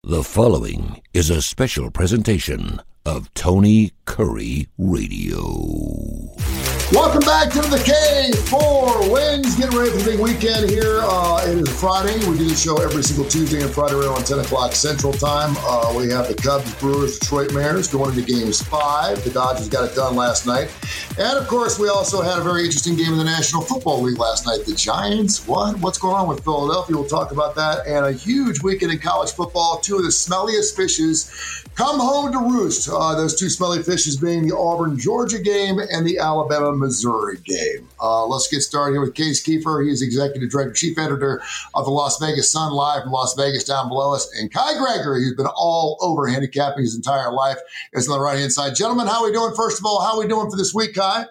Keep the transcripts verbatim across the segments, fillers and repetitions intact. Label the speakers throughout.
Speaker 1: The following is a special presentation of Tony Curry Radio.
Speaker 2: Welcome back to the K four Wins. Getting ready for the big weekend here. Uh, it is Friday. We do the show every single Tuesday and Friday around ten o'clock Central Time. Uh, we have the Cubs, Brewers, Detroit Mariners going into games five. The Dodgers got it done last night. And, of course, we also had a very interesting game in the National Football League last night. The Giants, what? What's going on with Philadelphia? We'll talk about that. And a huge weekend in college football. Two of the smelliest fishes come home to roost. Uh, those two smelly fishes being the Auburn-Georgia game and the Alabama-Missouri game. Uh, let's get started here with Case Kiefer. He's Executive Director, Chief Editor of the Las Vegas Sun, live from Las Vegas down below us. And Kai Gregory, who's been all over handicapping his entire life, is on the right-hand side. Gentlemen, how are we doing? First of all, how are we doing for this week, Kai?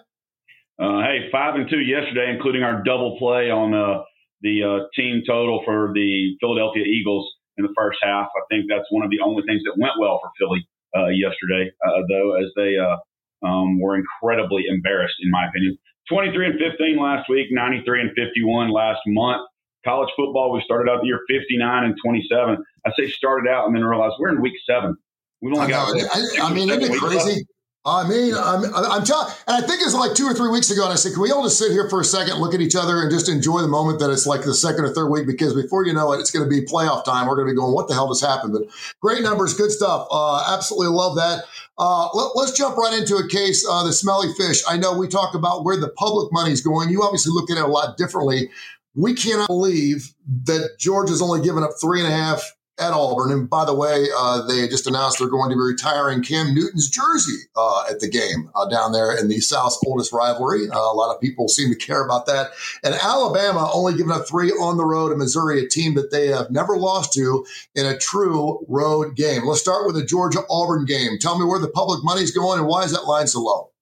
Speaker 3: Uh, hey, five and two yesterday, including our double play on uh, the uh, team total for the Philadelphia Eagles in the first half. I think that's one of the only things that went well for Philly uh, yesterday, uh, though, as they uh, um, were incredibly embarrassed, in my opinion. twenty-three and fifteen last week, ninety-three and fifty-one last month. College football, we started out the year fifty-nine and twenty-seven. I say started out and then realized we're in week seven. We've only
Speaker 2: I
Speaker 3: got.
Speaker 2: Know. I, I mean, isn't it crazy? I mean, I'm, I'm telling, and I think it's like two or three weeks ago, and I said, can we all just sit here for a second, look at each other, and just enjoy the moment that it's like the second or third week, because before you know it, it's going to be playoff time. We're going to be going, what the hell just happened? But great numbers, good stuff. Uh, absolutely love that. Uh, let, let's jump right into a case, uh, the smelly fish. I know we talk about where the public money is going. You obviously look at it a lot differently. We cannot believe that Georgia's only given up three and a half at Auburn. And by the way, uh, they just announced they're going to be retiring Cam Newton's jersey uh, at the game uh, down there in the South's oldest rivalry. Uh, a lot of people seem to care about that. And Alabama only giving up three on the road, and Missouri, a team that they have never lost to in a true road game. Let's start with the Georgia-Auburn game. Tell me where the public money's going and why is that line so low?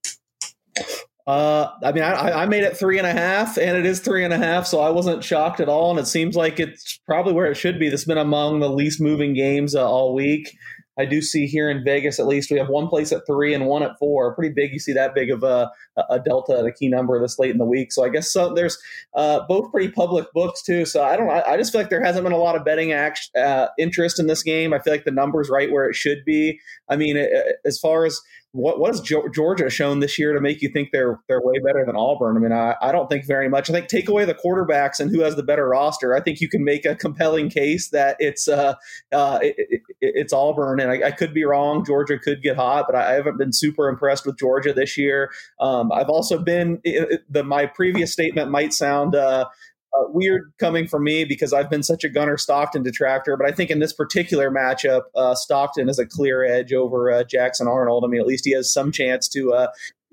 Speaker 4: Uh, I mean, I, I made it three and a half, and it is three and a half, so I wasn't shocked at all. And it seems like it's probably where it should be. This has been among the least moving games uh, all week. I do see here in Vegas, at least, we have one place at three and one at four. Pretty big. You see that big of a, a delta at a key number this late in the week. So I guess so, there's uh, both pretty public books, too. So I don't know. I, I just feel like there hasn't been a lot of betting act, uh, interest in this game. I feel like the number's right where it should be. I mean, it, as far as What what has Georgia shown this year to make you think they're they're way better than Auburn? I mean, I, I don't think very much. I think take away the quarterbacks and who has the better roster. I think you can make a compelling case that it's uh, uh it, it, it's Auburn, and I, I could be wrong. Georgia could get hot, but I haven't been super impressed with Georgia this year. Um, I've also been it, the my previous statement might sound. Uh, Uh, weird coming from me because I've been such a Gunnar Stockton detractor, but I think in this particular matchup, uh, Stockton is a clear edge over uh, Jackson Arnold. I mean, at least he has some chance to uh,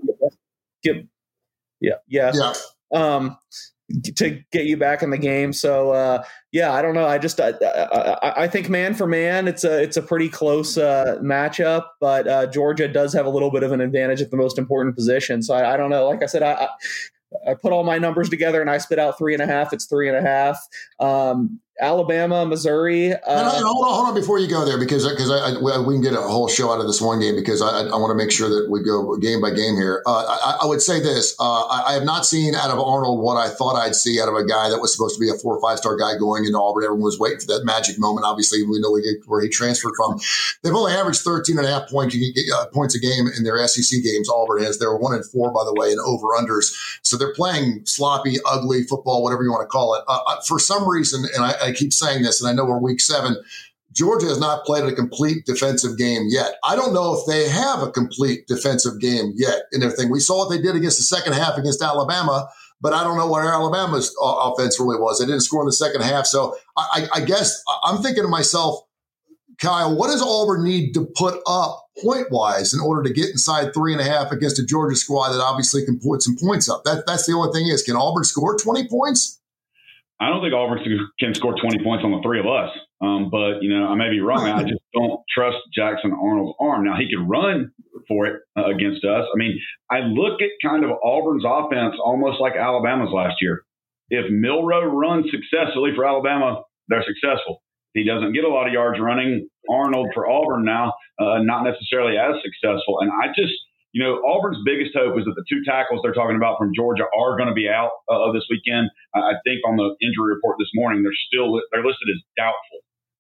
Speaker 4: get, yeah, yeah,
Speaker 2: yeah.
Speaker 4: Um, to get you back in the game. So, uh, yeah, I don't know. I just I, I, I think man for man, it's a it's a pretty close uh, matchup, but uh, Georgia does have a little bit of an advantage at the most important position. So I, I don't know. Like I said, I. I I put all my numbers together and I spit out three and a half. It's three and a half. Um, Alabama, Missouri. Uh,
Speaker 2: and, and hold on, hold on before you go there, because because I, I, we can get a whole show out of this one game, because I, I want to make sure that we go game by game here. Uh, I, I would say this: uh, I, I have not seen out of Arnold what I thought I'd see out of a guy that was supposed to be a four or five star guy going into Auburn. Everyone was waiting for that magic moment. Obviously, we know where he transferred from. They've only averaged thirteen and a half points, uh, points a game in their S E C games. Auburn has. They're one and four, by the way, in over unders. So they're playing sloppy, ugly football, whatever you want to call it. Uh, for some reason, and I, I keep saying this, and I know we're week seven, Georgia has not played a complete defensive game yet. I don't know if they have a complete defensive game yet in their thing. We saw what they did against the second half against Alabama, but I don't know what Alabama's offense really was. They didn't score in the second half. So I, I guess I'm thinking to myself, Kyle, what does Auburn need to put up point-wise in order to get inside three and a half against a Georgia squad that obviously can put some points up? That, that's the only thing is, can Auburn score twenty points?
Speaker 3: I don't think Auburn can score twenty points on the three of us. Um, but, you know, I may be wrong. I just don't trust Jackson Arnold's arm. Now, he could run for it uh, against us. I mean, I look at kind of Auburn's offense almost like Alabama's last year. If Milroe runs successfully for Alabama, they're successful. He doesn't get a lot of yards running. Arnold for Auburn now, uh, not necessarily as successful. And I just, you know, Auburn's biggest hope is that the two tackles they're talking about from Georgia are going to be out uh, this weekend. I think on the injury report this morning, they're still they're listed as doubtful.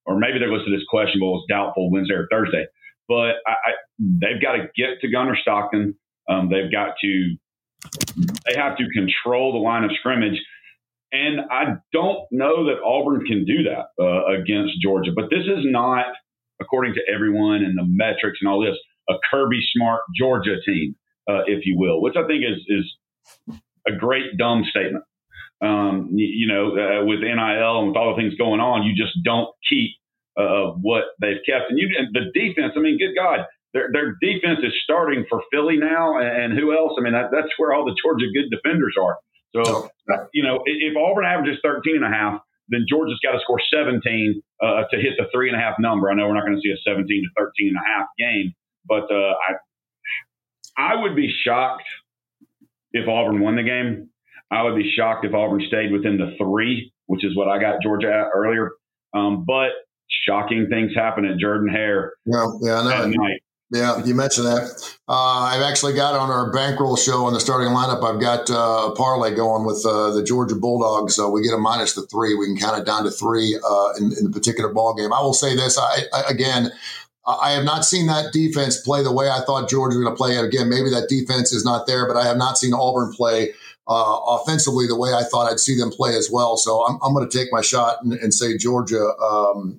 Speaker 3: or maybe they're listed as questionable, as doubtful Wednesday or Thursday. But I, I, they've got to get to Gunner Stockton. Um, they've got to they have to control the line of scrimmage. And I don't know that Auburn can do that uh, against Georgia. But this is not, according to everyone and the metrics and all this, a Kirby Smart Georgia team, uh, if you will, which I think is is a great dumb statement. Um, you, you know, uh, with N I L and with all the things going on, you just don't keep uh, what they've kept. And you, and the defense, I mean, good God, their their defense is starting for Philly now, and, and who else? I mean, that, that's where all the Georgia good defenders are. So, you know, if, if Auburn averages thirteen and a half, then Georgia's got to score seventeen uh, to hit the three and a half number. I know we're not going to see a seventeen to thirteen and a half game, but uh, I I would be shocked if Auburn won the game. I would be shocked if Auburn stayed within the three, which is what I got Georgia at earlier. Um, but shocking things happen at Jordan-Hare.
Speaker 2: Yeah, yeah, I know. Yeah, you mentioned that. Uh, I've actually got on our bankroll show on the starting lineup, I've got uh, a parlay going with uh, the Georgia Bulldogs. So we get a minus the three. We can count it down to three uh, in, in the particular ball game. I will say this, I, I, again, I have not seen that defense play the way I thought Georgia was going to play it. Again, maybe that defense is not there, but I have not seen Auburn play uh, offensively the way I thought I'd see them play as well. So I'm, I'm going to take my shot and, and say Georgia. Um,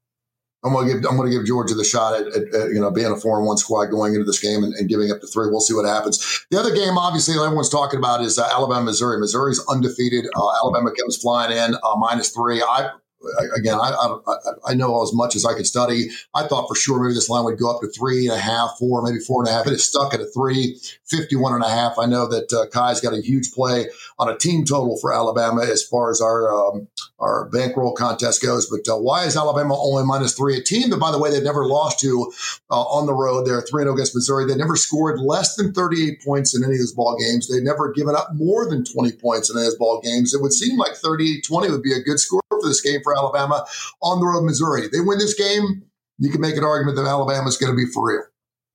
Speaker 2: I'm going to give I'm going to give Georgia the shot at, at, at you know being a four and one squad going into this game and, and giving up the three. We'll see what happens. The other game, obviously, that everyone's talking about is uh, Alabama Missouri. Missouri's undefeated. Uh, Alabama comes flying in uh, minus three. I. Again, I, I I know as much as I could study. I thought for sure maybe this line would go up to three and a half, four, maybe four and a half. It is stuck at a three, fifty-one and a half. I know that uh, Kai's got a huge play on a team total for Alabama as far as our um, our bankroll contest goes. But uh, why is Alabama only minus three? A team that, by the way, they've never lost to uh, on the road. They're three and oh against Missouri. They never scored less than thirty-eight points in any of those ball games. They've never given up more than twenty points in those ball games. It would seem like thirty-eight twenty would be a good score for this game for Alabama on the road, Missouri. They win this game, you can make an argument that Alabama is going to be for real.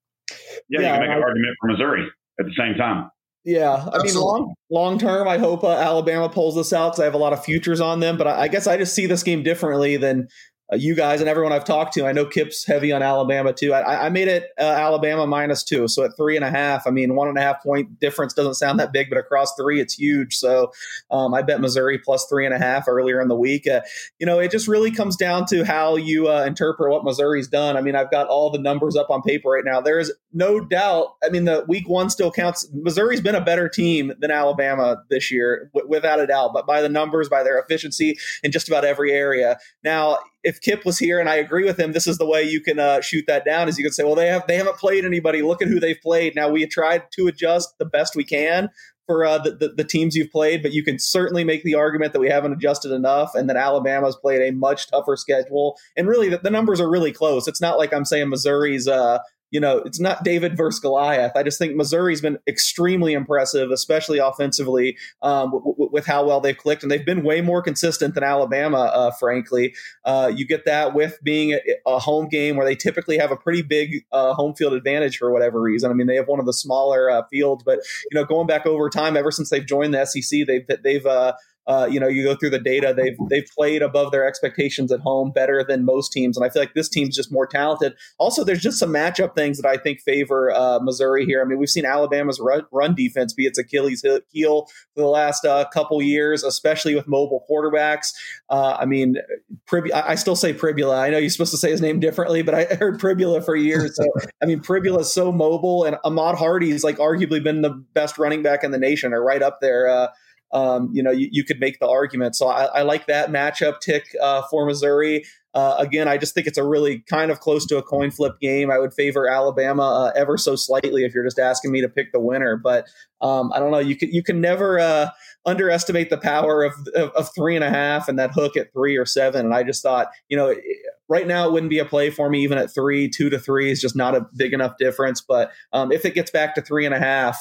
Speaker 3: Yeah, yeah, you can make an I, argument for Missouri at the same time.
Speaker 4: Yeah, I Absolutely. mean, long long term, I hope uh, Alabama pulls this out because I have a lot of futures on them. But I, I guess I just see this game differently than uh, you guys and everyone I've talked to. I know Kip's heavy on Alabama too. I, I made it uh, Alabama minus two, so at three and a half. I mean, one and a half point difference doesn't sound that big, but across three, it's huge. So um, I bet Missouri plus three and a half earlier in the week. Uh, you know, it just really comes down to how you uh, interpret what Missouri's done. I mean, I've got all the numbers up on paper right now. There is no doubt. I mean, the week one still counts. Missouri's been a better team than Alabama this year, w- without a doubt. But by the numbers, by their efficiency in just about every area. Now, if Kip was here, and I agree with him, this is the way you can uh, shoot that down. Is you can say, well, they have they haven't played anybody. Look at who they've played. Now we tried to adjust the best we can for uh, the, the the teams you've played, but you can certainly make the argument that we haven't adjusted enough, and that Alabama's played a much tougher schedule. And really, the, the numbers are really close. It's not like I'm saying Missouri's. Uh, You know, it's not David versus Goliath. I just think Missouri's been extremely impressive, especially offensively, um, w- w- with how well they've clicked. And they've been way more consistent than Alabama, uh, frankly. Uh, you get that with being a, a home game where they typically have a pretty big uh, home field advantage for whatever reason. I mean, they have one of the smaller uh, fields, but, you know, going back over time, ever since they've joined the S E C, they've, they've, uh, Uh, you know, you go through the data, they've they've played above their expectations at home better than most teams. And I feel like this team's just more talented. Also, there's just some matchup things that I think favor uh, Missouri here. I mean, we've seen Alabama's run, run defense be its Achilles heel for the last uh, couple years, especially with mobile quarterbacks. Uh, I mean, Prib- I still say Pribula. I know you're supposed to say his name differently, but I heard Pribula for years. So, I mean, Pribula is so mobile, and Ahmad Hardy's like arguably been the best running back in the nation, or right up there. Uh, Um, you know, you, you could make the argument. So I, I like that matchup tick uh, for Missouri. Uh, again, I just think it's a really kind of close to a coin flip game. I would favor Alabama uh, ever so slightly if you're just asking me to pick the winner. But um, I don't know. You can you can never uh, underestimate the power of, of of three and a half and that hook at three or seven. And I just thought, you know, right now it wouldn't be a play for me even at three. Two to three is just not a big enough difference. But um, if it gets back to three and a half.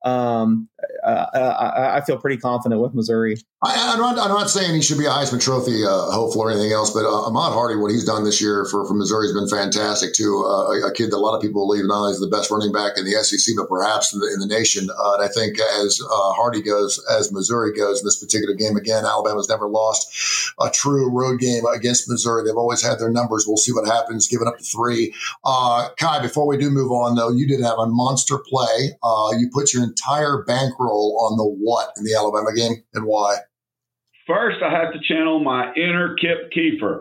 Speaker 4: um, uh, I, I feel pretty confident with Missouri.
Speaker 2: I, I'm not. I'm not saying he should be a Heisman Trophy uh, hopeful or anything else, but uh, Ahmad Hardy, what he's done this year for, for Missouri has been fantastic too. Uh, a, a kid that a lot of people believe not only is the best running back in the S E C, but perhaps in the, in the nation. Uh, and I think as uh, Hardy goes, as Missouri goes in this particular game, again, Alabama's never lost a true road game against Missouri. They've always had their numbers. We'll see what happens. Giving up to three. Uh, Kai, before we do move on, though, you did have a monster play. Uh, you put your entire bankroll on the what in the Alabama game, and why?
Speaker 3: First, I have to channel my inner Kip Keefer.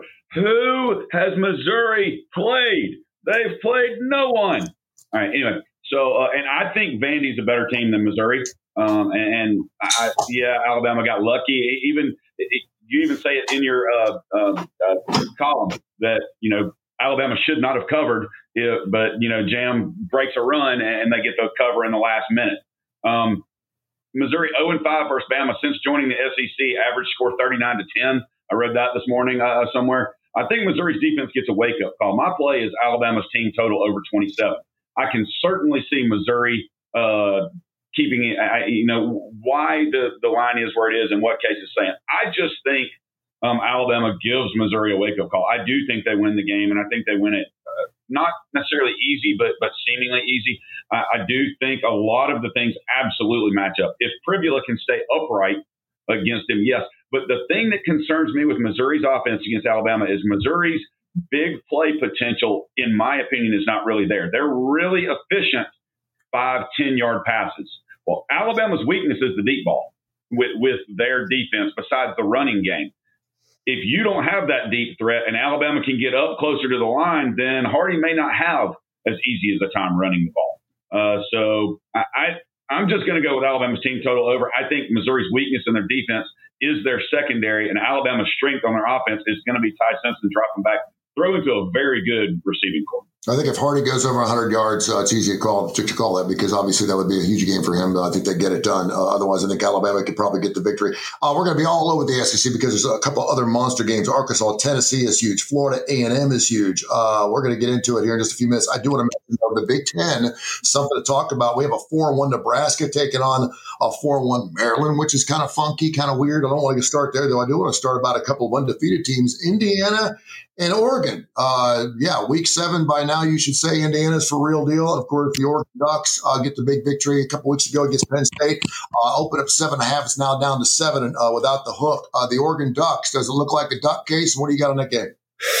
Speaker 3: Who has Missouri played? They've played no one. All right, anyway. So, uh, and I think Vandy's a better team than Missouri. Um, and, and I, yeah, Alabama got lucky. Even it, you even say it in your uh, uh, uh, column that, you know, Alabama should not have covered, it, but, you know, Jam breaks a run and they get the cover in the last minute. Um, Missouri oh and five versus Bama since joining the S E C, average score thirty-nine to ten. I read that this morning uh, somewhere. I think Missouri's defense gets a wake-up call. My play is Alabama's team total over twenty-seven. I can certainly see Missouri uh, keeping it, I, you know, why the, the line is where it is and what Case is saying. I just think um, Alabama gives Missouri a wake-up call. I do think they win the game, and I think they win it uh, not necessarily easy, but but seemingly easy. I, I do think a lot of the things absolutely match up. If Pribula can stay upright against him, yes. But the thing that concerns me with Missouri's offense against Alabama is Missouri's big play potential, in my opinion, is not really there. They're really efficient five, ten-yard passes. Well, Alabama's weakness is the deep ball with, with their defense besides the running game. If you don't have that deep threat and Alabama can get up closer to the line, then Hardy may not have as easy as a time running the ball. Uh, so I, I, I'm just going to go with Alabama's team total over. I think Missouri's weakness in their defense is their secondary, and Alabama's strength on their offense is going to be Ty Simpson dropping back, throw into a very good receiving corps.
Speaker 2: I think if Hardy goes over one hundred yards, uh, it's easy to call to, to call that because obviously that would be a huge game for him. Uh, I think they get it done. Uh, otherwise, I think Alabama could probably get the victory. Uh, we're going to be all over the S E C because there's a couple other monster games. Arkansas, Tennessee is huge. Florida A and M is huge. Uh, we're going to get into it here in just a few minutes. I do want to mention though, the Big Ten, something to talk about. We have a four and one Nebraska taking on a four and one Maryland, which is kind of funky, kind of weird. I don't want to start there, though. I do want to start about a couple of undefeated teams, Indiana and Oregon. Uh, yeah, week seven by now, you should say Indiana's for real deal. Of course, the Oregon Ducks uh, get the big victory a couple weeks ago against Penn State. Uh, open up seven and a half. It's now down to seven uh, without the hook. Uh, the Oregon Ducks, does it look like a duck case? What do you got on that game?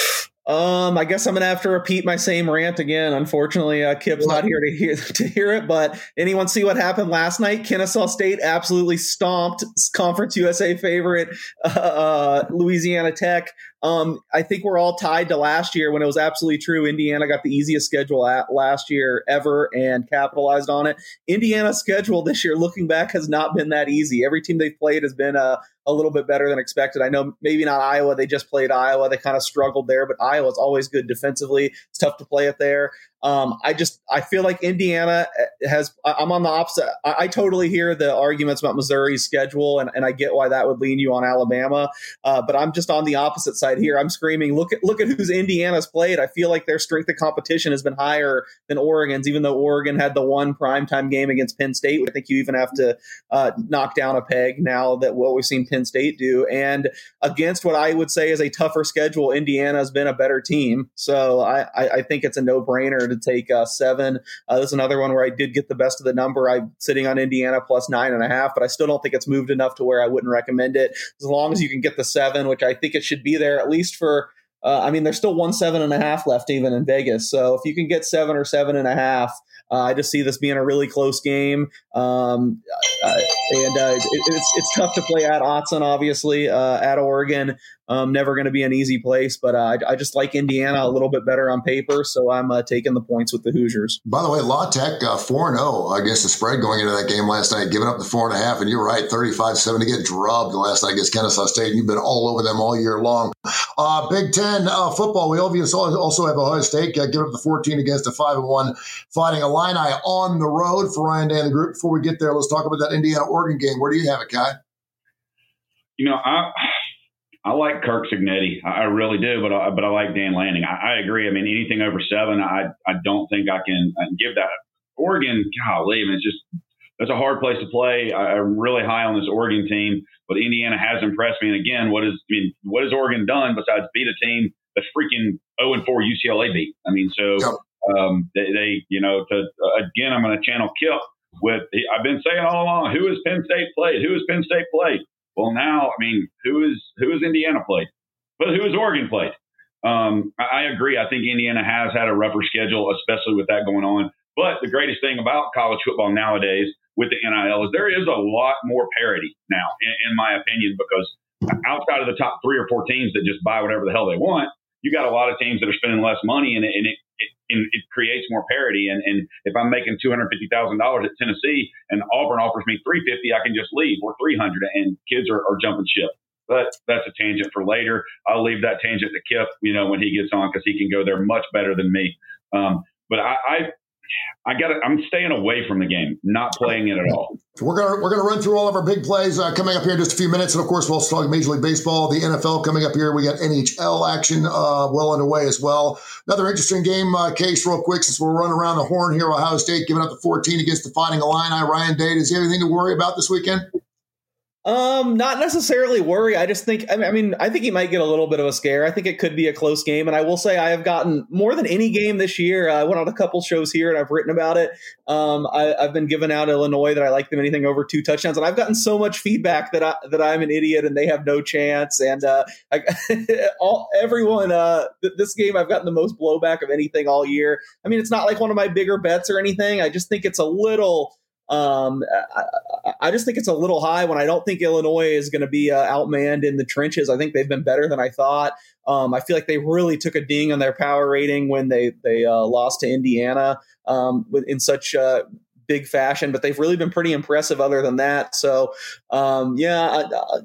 Speaker 4: Um, I guess I'm gonna have to repeat my same rant again. Unfortunately, uh, Kip's not here to hear to hear it. But anyone see what happened last night? Kennesaw State absolutely stomped Conference U S A favorite uh, Louisiana Tech. Um, I think we're all tied to last year when it was absolutely true. Indiana got the easiest schedule at last year ever and capitalized on it. Indiana's schedule this year, looking back, has not been that easy. Every team they've played has been a, a little bit better than expected. I know maybe not Iowa. They just played Iowa. They kind of struggled there, but Iowa's always good defensively. It's tough to play it there. Um, I just I feel like Indiana has – I'm on the opposite. I, I totally hear the arguments about Missouri's schedule, and, and I get why that would lean you on Alabama. Uh, but I'm just on the opposite side here. I'm screaming, look at look at who's Indiana's played. I feel like their strength of competition has been higher than Oregon's, even though Oregon had the one primetime game against Penn State. I think you even have to uh, knock down a peg now that what we've seen Penn State do. And against what I would say is a tougher schedule, Indiana has been a better team. So I, I, I think it's a no-brainer to take uh, seven. Uh, this is another one where I did get the best of the number. I'm sitting on Indiana plus nine and a half, but I still don't think it's moved enough to where I wouldn't recommend it. As long as you can get the seven, which I think it should be there at least for, uh, I mean, there's still one seven and a half left even in Vegas. So if you can get seven or seven and a half, uh, I just see this being a really close game. Um, uh, and uh, it, it's it's tough to play at Autzen, obviously, uh, at Oregon. Um, never going to be an easy place, but uh, I, I just like Indiana a little bit better on paper, so I'm uh, taking the points with the Hoosiers.
Speaker 2: By the way, La Tech uh, four and oh against the spread going into that game last night, giving up the four and a half, and you're right, thirty-five seven to get drubbed last night against Kennesaw State, and you've been all over them all year long. Uh, Big Ten uh, football, we also have Ohio State uh, giving up the fourteen against a five and one Fighting Illini on the road for Ryan Day and the group. Before we get there, let's talk about that Indiana-Oregon game. Where do you have it, Kai?
Speaker 3: You know, I I like Kirk Cignetti. I really do, but I, but I like Dan Lanning. I, I agree. I mean, anything over seven, I I don't think I can, I can give that. Oregon, golly, I mean, it's just it's a hard place to play. I, I'm really high on this Oregon team, but Indiana has impressed me. And again, what is I mean, what has Oregon done besides beat a team that freaking oh and four U C L A beat? I mean, so um, they, they, you know, to uh, again, I'm going to channel Kip with. I've been saying all along, who has Penn State played? Who has Penn State played? Well, now, I mean, who is who has Indiana played? But who has Oregon played? Um, I, I agree. I think Indiana has had a rougher schedule, especially with that going on. But the greatest thing about college football nowadays with the N I L is there is a lot more parity now, in, in my opinion, because outside of the top three or four teams that just buy whatever the hell they want, you got a lot of teams that are spending less money, and, and it, it, it, it creates more parity. And, and if I'm making two hundred fifty thousand dollars at Tennessee and Auburn offers me three hundred fifty thousand dollars, I can just leave. We're three hundred thousand dollars, and kids are, are jumping ship. But that's a tangent for later. I'll leave that tangent to Kip, you know, when he gets on, because he can go there much better than me. Um, but I, I I got. I'm staying away from the game, not playing it at all.
Speaker 2: We're gonna we're gonna run through all of our big plays uh, coming up here in just a few minutes, and of course we'll also talk Major League Baseball, the N F L coming up here. We got N H L action uh, well underway as well. Another interesting game uh, case, real quick, since we're running around the horn here. Ohio State giving up the fourteen against the Fighting Illini. Ryan Day, does he have anything to worry about this weekend?
Speaker 4: Um, not necessarily worry. I just think, I mean, I mean, I think he might get a little bit of a scare. I think it could be a close game. And I will say I have gotten more than any game this year. I went on a couple shows here and I've written about it. Um, I, I've been giving out Illinois that I like them anything over two touchdowns. And I've gotten so much feedback that I, that I'm an idiot and they have no chance. And, uh, I, all, everyone, uh, th- this game, I've gotten the most blowback of anything all year. I mean, it's not like one of my bigger bets or anything. I just think it's a little, Um, I, I just think it's a little high when I don't think Illinois is going to be uh, outmanned in the trenches. I think they've been better than I thought. Um, I feel like they really took a ding on their power rating when they they uh, lost to Indiana um, in such uh, big fashion, but they've really been pretty impressive other than that. So, um, yeah, I, I,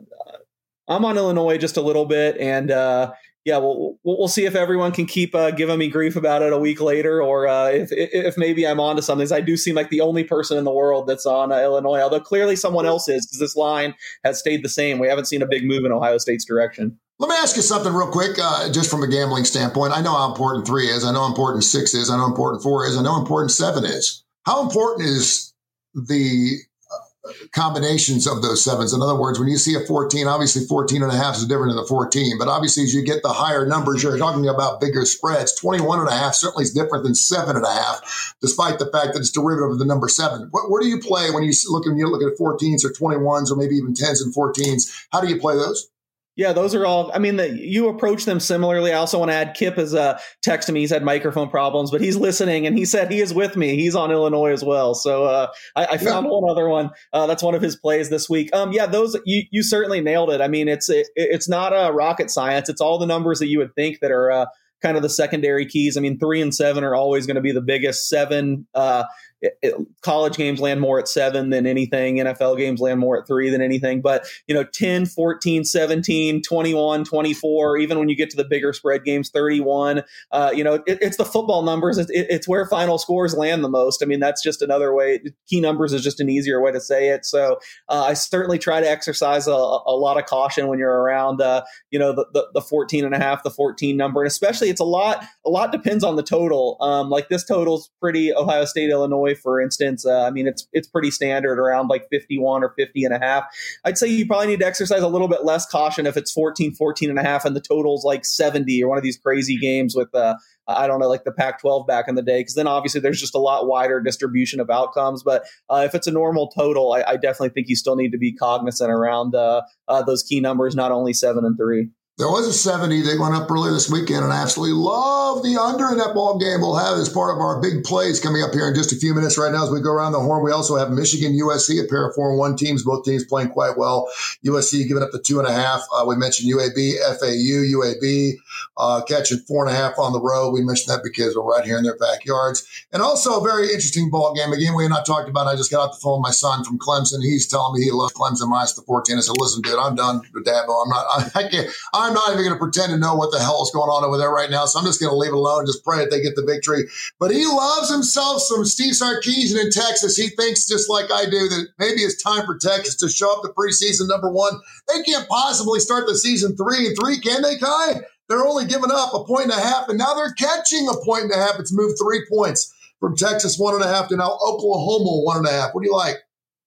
Speaker 4: I'm on Illinois just a little bit, and uh, yeah, we'll, we'll see if everyone can keep uh, giving me grief about it a week later, or uh, if if maybe I'm onto something. I do seem like the only person in the world that's on uh, Illinois, although clearly someone else is, because this line has stayed the same. We haven't seen a big move in Ohio State's direction.
Speaker 2: Let me ask you something real quick, uh, just from a gambling standpoint. I know how important three is. I know how important six is. I know how important four is. I know how important seven is. How important is the combinations of those sevens? In other words, when you see a fourteen, obviously fourteen and a half is different than the fourteen, but obviously as you get the higher numbers, you're talking about bigger spreads. twenty-one and a half certainly is different than seven and a half, despite the fact that it's derivative of the number seven. What, where do you play when you look, when you look at fourteens or twenty-ones or maybe even tens and fourteens? How do you play those?
Speaker 4: Yeah, those are all, I mean, the, you approach them similarly. I also want to add Kip has uh, texted me. He's had microphone problems, but he's listening, and he said he is with me. He's on Illinois as well. So uh, I, I found yeah. one other one. Uh, that's one of his plays this week. Um, yeah, those, you, you certainly nailed it. I mean, it's it, it's not a rocket science. It's all the numbers that you would think that are uh, kind of the secondary keys. I mean, three and seven are always going to be the biggest. Seven, uh, It, it, college games land more at seven than anything. N F L games land more at three than anything. But, you know, ten, fourteen, seventeen, twenty-one, twenty-four, even when you get to the bigger spread games, thirty-one, uh, you know, it, it's the football numbers. It, it's where final scores land the most. I mean, that's just another way. Key numbers is just an easier way to say it. So uh, I certainly try to exercise a, a lot of caution when you're around, uh, you know, the, the, the fourteen and a half, the fourteen number. And especially it's a lot, a lot depends on the total. Um, like this total's pretty Ohio State, Illinois, for instance. uh, I mean, it's it's pretty standard around like fifty-one or fifty and a half. I'd say you probably need to exercise a little bit less caution if it's fourteen, fourteen and a half and the total's like seventy, or one of these crazy games with, uh, I don't know, like the Pac twelve back in the day, because then obviously there's just a lot wider distribution of outcomes. But uh, if it's a normal total, I, I definitely think you still need to be cognizant around uh, uh, those key numbers, not only seven and three.
Speaker 2: There was a seventy. They went up earlier this weekend, and I absolutely love the under in that ball game. We'll have as part of our big plays coming up here in just a few minutes. Right now, as we go around the horn, we also have Michigan, U S C, a pair of four and one teams. Both teams playing quite well. U S C giving up the two and a half. Uh, we mentioned U A B, F A U, U A B uh, catching four and a half on the road. We mentioned that because we're right here in their backyards. And also a very interesting ball game. Again, we have not talked about it. I just got off the phone with my son from Clemson. He's telling me he loves Clemson minus the fourteen. I said, listen, dude, I'm done with Dabo. I'm not, I, I can't, I'm not even going to pretend to know what the hell is going on over there right now. So I'm just going to leave it alone and just pray that they get the victory. But he loves himself some Steve Sarkisian in Texas. He thinks, just like I do, that maybe it's time for Texas to show up the preseason number one. They can't possibly start the season three and three, can they, Kai? They're only giving up a point and a half, and now they're catching a point and a half. It's moved three points from Texas one and a half to now Oklahoma one and a half. What do you like?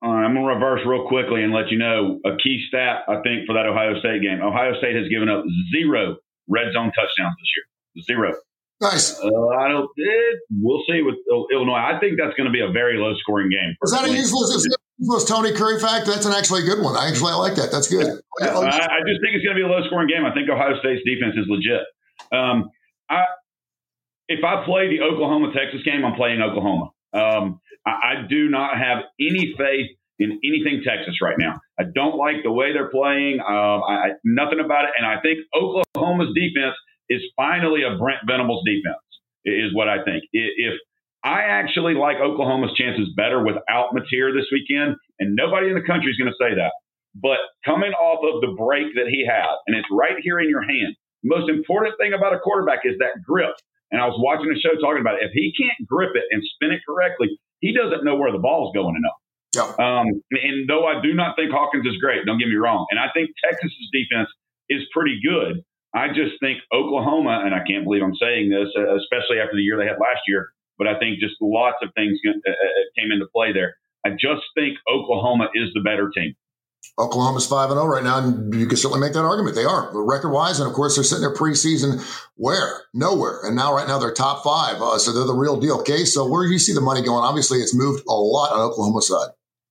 Speaker 3: All right, I'm going to reverse real quickly and let you know a key stat, I think, for that Ohio State game. Ohio State has given up zero red zone touchdowns this year. Zero.
Speaker 2: Nice.
Speaker 3: Uh, I don't. Eh, we'll see with Illinois. I think that's going to be a very low scoring game.
Speaker 2: Is that a useless, is that a useless Tony Curry fact? That's an actually good one. I actually I like that. That's good.
Speaker 3: I, I just think it's going to be a low scoring game. I think Ohio State's defense is legit. Um, I if I play the Oklahoma Texas game, I'm playing Oklahoma. Um, I, I do not have any faith in anything Texas right now. I don't like the way they're playing. Um, I, I nothing about it, and I think Oklahoma's defense is finally a Brent Venables defense, is what I think. If I actually like Oklahoma's chances better without Mateer this weekend, and nobody in the country is going to say that, but coming off of the break that he had, and it's right here in your hand, the most important thing about a quarterback is that grip. And I was watching the show talking about it. If he can't grip it and spin it correctly, he doesn't know where the ball is going enough.
Speaker 2: Yeah.
Speaker 3: Um, and though I do not think Hawkins is great, don't get me wrong, and I think Texas's defense is pretty good, I just think Oklahoma, and I can't believe I'm saying this, uh, especially after the year they had last year, but I think just lots of things uh, came into play there. I just think Oklahoma is the better team.
Speaker 2: Oklahoma's five and oh right now, and you can certainly make that argument. They are record-wise, and of course, they're sitting there preseason where? Nowhere. And now right now they're top five, uh, so they're the real deal. Okay, so where do you see the money going? Obviously, it's moved a lot on Oklahoma's side.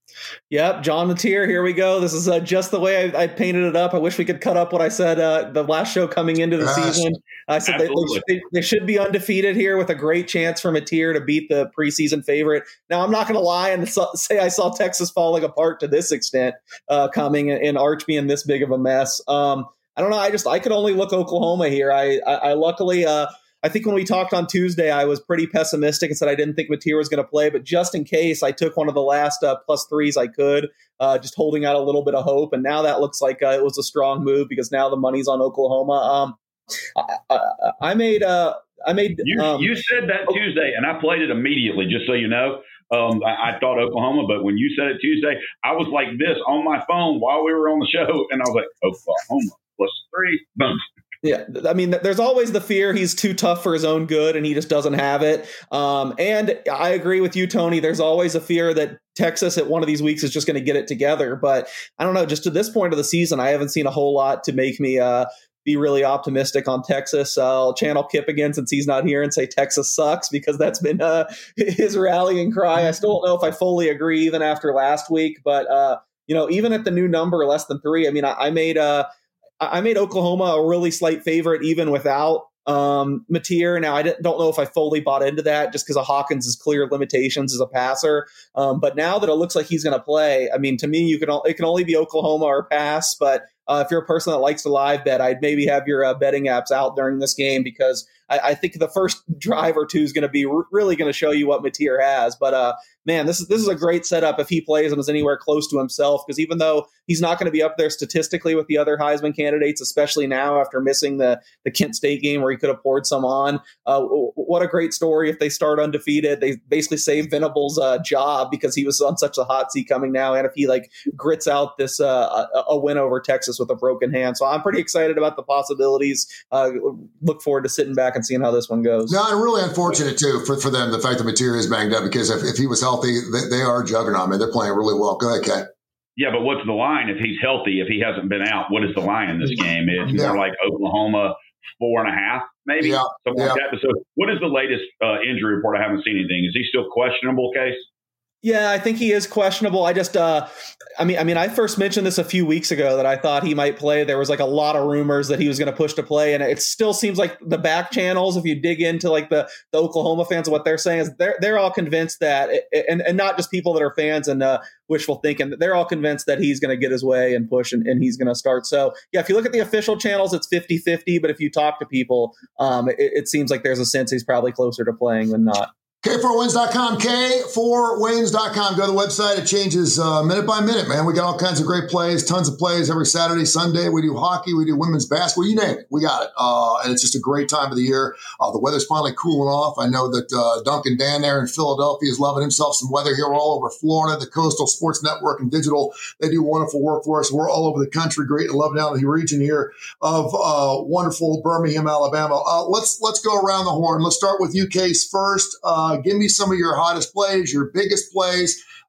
Speaker 4: Yep, John Mateer, here we go. This is uh, just the way I, I painted it up. I wish we could cut up what I said uh, the last show coming into the yes. season. I said they, they, they should be undefeated here with a great chance for Mateer to beat the preseason favorite. Now, I'm not going to lie and so, say I saw Texas falling apart to this extent uh, coming and Arch being this big of a mess. Um, I don't know. I just I could only look Oklahoma here. I, I, I luckily uh, – I think when we talked on Tuesday, I was pretty pessimistic and said I didn't think Mateer was going to play. But just in case, I took one of the last uh, plus threes I could, uh, just holding out a little bit of hope. And now that looks like uh, it was a strong move because now the money's on Oklahoma. Um, I, I, I made uh, I made
Speaker 3: you,
Speaker 4: um,
Speaker 3: you said that Tuesday, and I played it immediately, just so you know. Um, I, I thought Oklahoma, but when you said it Tuesday, I was like this on my phone while we were on the show, and I was like, Oklahoma plus three, boom.
Speaker 4: Yeah, I mean, there's always the fear he's too tough for his own good and he just doesn't have it. Um, and I agree with you, Tony. There's always a fear that Texas at one of these weeks is just going to get it together. But I don't know, just to this point of the season, I haven't seen a whole lot to make me uh, be really optimistic on Texas. Uh, I'll channel Kip again since he's not here and say Texas sucks because that's been uh, his rallying cry. I still don't know if I fully agree even after last week. But, uh, you know, even at the new number, less than three, I mean, I, I made uh, – I made Oklahoma a really slight favorite even without um, Mateer. Now, I don't know if I fully bought into that just because of Hawkins' clear limitations as a passer. Um, but now that it looks like he's going to play, I mean, to me, you can it can only be Oklahoma or pass. But uh, if you're a person that likes to live bet, I'd maybe have your uh, betting apps out during this game because I, I think the first drive or two is going to be r- really going to show you what Mateer has. But uh, man, this is this is a great setup if he plays and is anywhere close to himself, because even though he's not going to be up there statistically with the other Heisman candidates, especially now after missing the, the Kent State game where he could have poured some on, uh, what a great story if they start undefeated. They basically saved Venables' uh, job because he was on such a hot seat coming now, and if he like grits out this uh, a, a win over Texas with a broken hand. So I'm pretty excited about the possibilities. Uh, look forward to sitting back and seeing how this one goes.
Speaker 2: No, and really unfortunate too for, for them, the fact that Mateer is banged up, because if, if he was healthy, they, they are a juggernaut. I mean, they're playing really well. Go ahead, Kat.
Speaker 3: Yeah, but what's the line if he's healthy? If he hasn't been out, what is the line in this game? It's
Speaker 2: yeah.
Speaker 3: more like Oklahoma four and a half, maybe
Speaker 2: yeah.
Speaker 3: something
Speaker 2: yeah.
Speaker 3: like that. So, what is the latest uh, injury report? I haven't seen anything. Is he still questionable, Case?
Speaker 4: Yeah, I think he is questionable. I just, uh, I mean, I mean, I first mentioned this a few weeks ago that I thought he might play. There was like a lot of rumors that he was going to push to play, and it still seems like the back channels, if you dig into like the, the Oklahoma fans, what they're saying is they're they're all convinced that, it, and and not just people that are fans and uh, wishful thinking, they're all convinced that he's going to get his way and push, and, and he's going to start. So yeah, if you look at the official channels, it's fifty-fifty, but if you talk to people, um, it, it seems like there's a sense he's probably closer to playing than not.
Speaker 2: K four wins dot com, K four wins dot com. Go to the website. It changes uh, minute by minute, man. We got all kinds of great plays, tons of plays every Saturday, Sunday. We do hockey. We do women's basketball. You name it. We got it. Uh, and it's just a great time of the year. Uh, the weather's finally cooling off. I know that uh, Duncan Dan there in Philadelphia is loving himself some weather here. We're all over Florida. The Coastal Sports Network and Digital, they do wonderful work for us. We're all over the country. Great to love down the region here of uh, wonderful Birmingham, Alabama. Uh, let's let's go around the horn. Let's start with you, Case, first. Uh, give me some of your hottest plays, your biggest plays.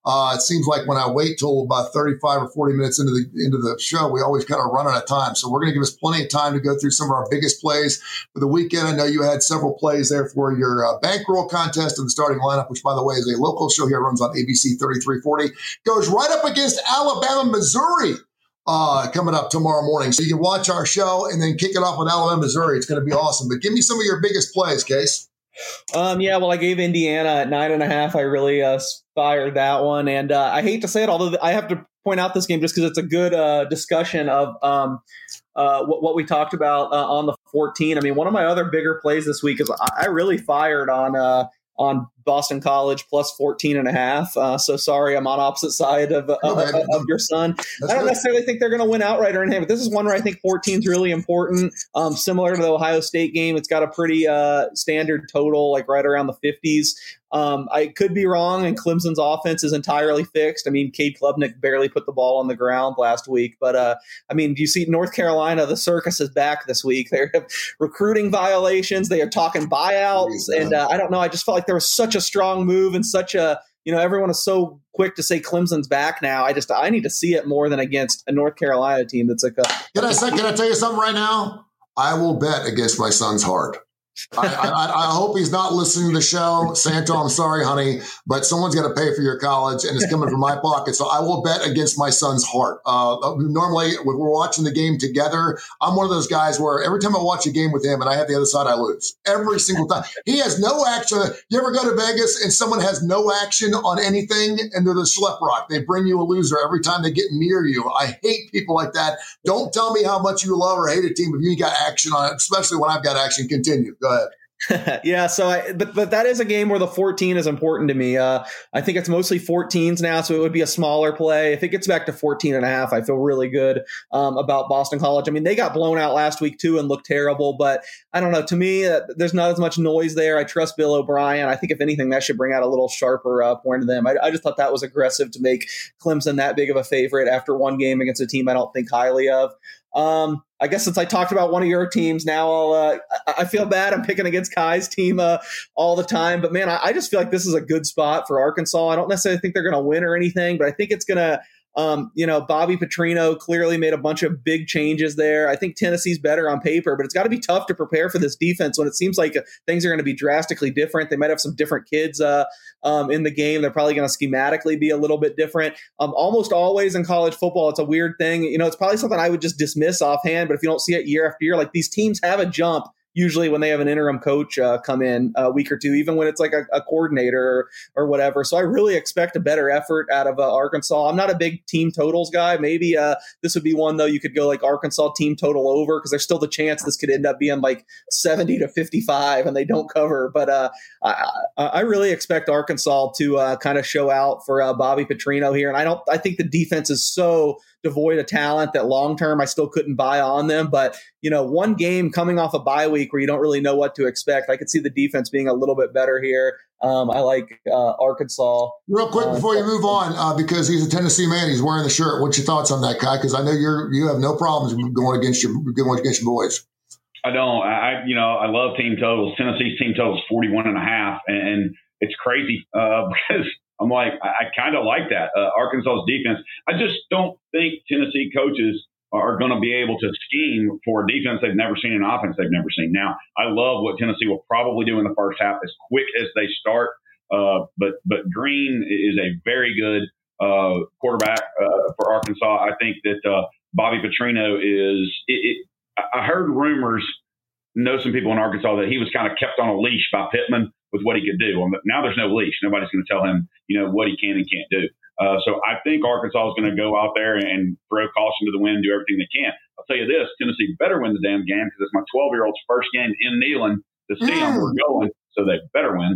Speaker 2: Uh, it seems like when I wait till about thirty-five or forty minutes into the into the show, we always kind of run out of time. So we're going to give us plenty of time to go through some of our biggest plays for the weekend. I know you had several plays there for your uh, bankroll contest in the starting lineup, which, by the way, is a local show here, runs on A B C thirty-three forty. Goes right up against Alabama, Missouri. Uh, coming up tomorrow morning. So you can watch our show and then kick it off with Alabama, Missouri. It's going to be awesome. But give me some of your biggest plays, Case.
Speaker 4: Um, yeah, well, I gave Indiana at nine and a half. I really uh, fired that one. And uh, I hate to say it, although I have to point out this game just because it's a good uh, discussion of um, uh, what, what we talked about uh, on the fourteen. I mean, one of my other bigger plays this week is I, I really fired on uh, on Boston College plus fourteen and a half. Uh, so sorry, I'm on opposite side of, uh,
Speaker 2: no,
Speaker 4: of, of your son.
Speaker 2: That's
Speaker 4: I don't
Speaker 2: good.
Speaker 4: necessarily think they're going to win outright or anything, but this is one where I think fourteen is really important. Um, similar to the Ohio State game, it's got a pretty uh, standard total, like right around the fifties. Um, I could be wrong, and Clemson's offense is entirely fixed. I mean, Cade Klubnik barely put the ball on the ground last week. But, uh, I mean, you see North Carolina, the circus is back this week. They have recruiting violations. They are talking buyouts. And uh, I don't know. I just felt like there was such a strong move and such a, you know, everyone is so quick to say Clemson's back now. I just, I need to see it more than against a North Carolina team that's like a.
Speaker 2: Can I, say, can I tell you something right now? I will bet against my son's heart. I, I, I hope he's not listening to the show. Santo, I'm sorry, honey, but someone's got to pay for your college, and it's coming from my pocket. So I will bet against my son's heart. Uh, normally, when we're watching the game together, I'm one of those guys where every time I watch a game with him and I have the other side, I lose. Every single time. He has no action. You ever go to Vegas and someone has no action on anything, and they're the schlep rock? They bring you a loser every time they get near you. I hate people like that. Don't tell me how much you love or hate a team if you ain't got action on it, especially when I've got action. Continue. Go ahead.
Speaker 4: yeah, so I, but but that is a game where the fourteen is important to me. Uh, I think it's mostly fourteens now, so it would be a smaller play. If it gets back to fourteen and a half, I feel really good um, about Boston College. I mean, they got blown out last week too and looked terrible, but I don't know. To me, uh, there's not as much noise there. I trust Bill O'Brien. I think if anything, that should bring out a little sharper uh, point to them. I, I just thought that was aggressive to make Clemson that big of a favorite after one game against a team I don't think highly of. Um, I guess since I talked about one of your teams, now I'll, uh, I feel bad. I'm picking against Kai's team uh, all the time. But, man, I, I just feel like this is a good spot for Arkansas. I don't necessarily think they're going to win or anything, but I think it's going to Um, you know, Bobby Petrino clearly made a bunch of big changes there. I think Tennessee's better on paper, but it's got to be tough to prepare for this defense when it seems like things are going to be drastically different. They might have some different kids uh, um, in the game. They're probably going to schematically be a little bit different. Um, almost always in college football, it's a weird thing. You know, it's probably something I would just dismiss offhand, but if you don't see it year after year, like these teams have a jump usually when they have an interim coach uh, come in a week or two, even when it's like a, a coordinator or, or whatever. So I really expect a better effort out of uh, Arkansas. I'm not a big team totals guy. Maybe uh, this would be one, though, you could go like Arkansas team total over because there's still the chance this could end up being like seventy to fifty-five and they don't cover. But uh, I, I really expect Arkansas to uh, kind of show out for uh, Bobby Petrino here. And I don't, I think the defense is so devoid of talent that long term I still couldn't buy on them. But, you know, one game coming off a bye week where you don't really know what to expect, I could see the defense being a little bit better here. Um, I like uh, Arkansas.
Speaker 2: Real quick
Speaker 4: uh,
Speaker 2: before you move on, uh, because he's a Tennessee man, he's wearing the shirt. What's your thoughts on that, Kai? Because I know you're you have no problems going against your going against your boys.
Speaker 3: I don't. I you know I love team totals. Tennessee's team total is forty-one and a half, and it's crazy uh, because I'm like, I, I kind of like that. Uh, Arkansas's defense. I just don't think Tennessee coaches are going to be able to scheme for a defense they've never seen, an offense they've never seen. Now, I love what Tennessee will probably do in the first half as quick as they start. Uh, but but Green is a very good uh, quarterback uh, for Arkansas. I think that uh, Bobby Petrino is it, – it, I heard rumors, know some people in Arkansas, that he was kind of kept on a leash by Pittman with what he could do. Now there's no leash. Nobody's going to tell him, you know, what he can and can't do. Uh, so I think Arkansas is going to go out there and throw caution to the wind, do everything they can. I'll tell you this, Tennessee better win the damn game because it's my twelve-year-old's first game in Neyland to see them. We're going, so they better win.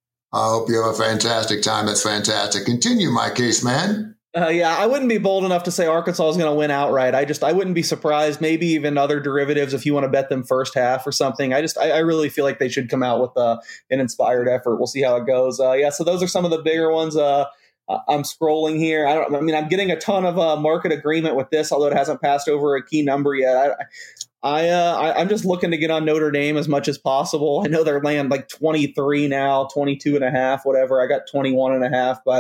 Speaker 2: I hope you have a fantastic time. That's fantastic. Continue, my case, man.
Speaker 4: Uh, yeah, I wouldn't be bold enough to say Arkansas is going to win outright. I just, I wouldn't be surprised. Maybe even other derivatives if you want to bet them first half or something. I just, I, I really feel like they should come out with uh, an inspired effort. We'll see how it goes. Uh, yeah, so those are some of the bigger ones. Uh, I'm scrolling here. I don't. I mean, I'm getting a ton of uh, market agreement with this, although it hasn't passed over a key number yet. I, I, uh, I, I'm just looking to get on Notre Dame as much as possible. I know they're laying like twenty-three now, twenty-two and a half, whatever. I got twenty-one and a half, but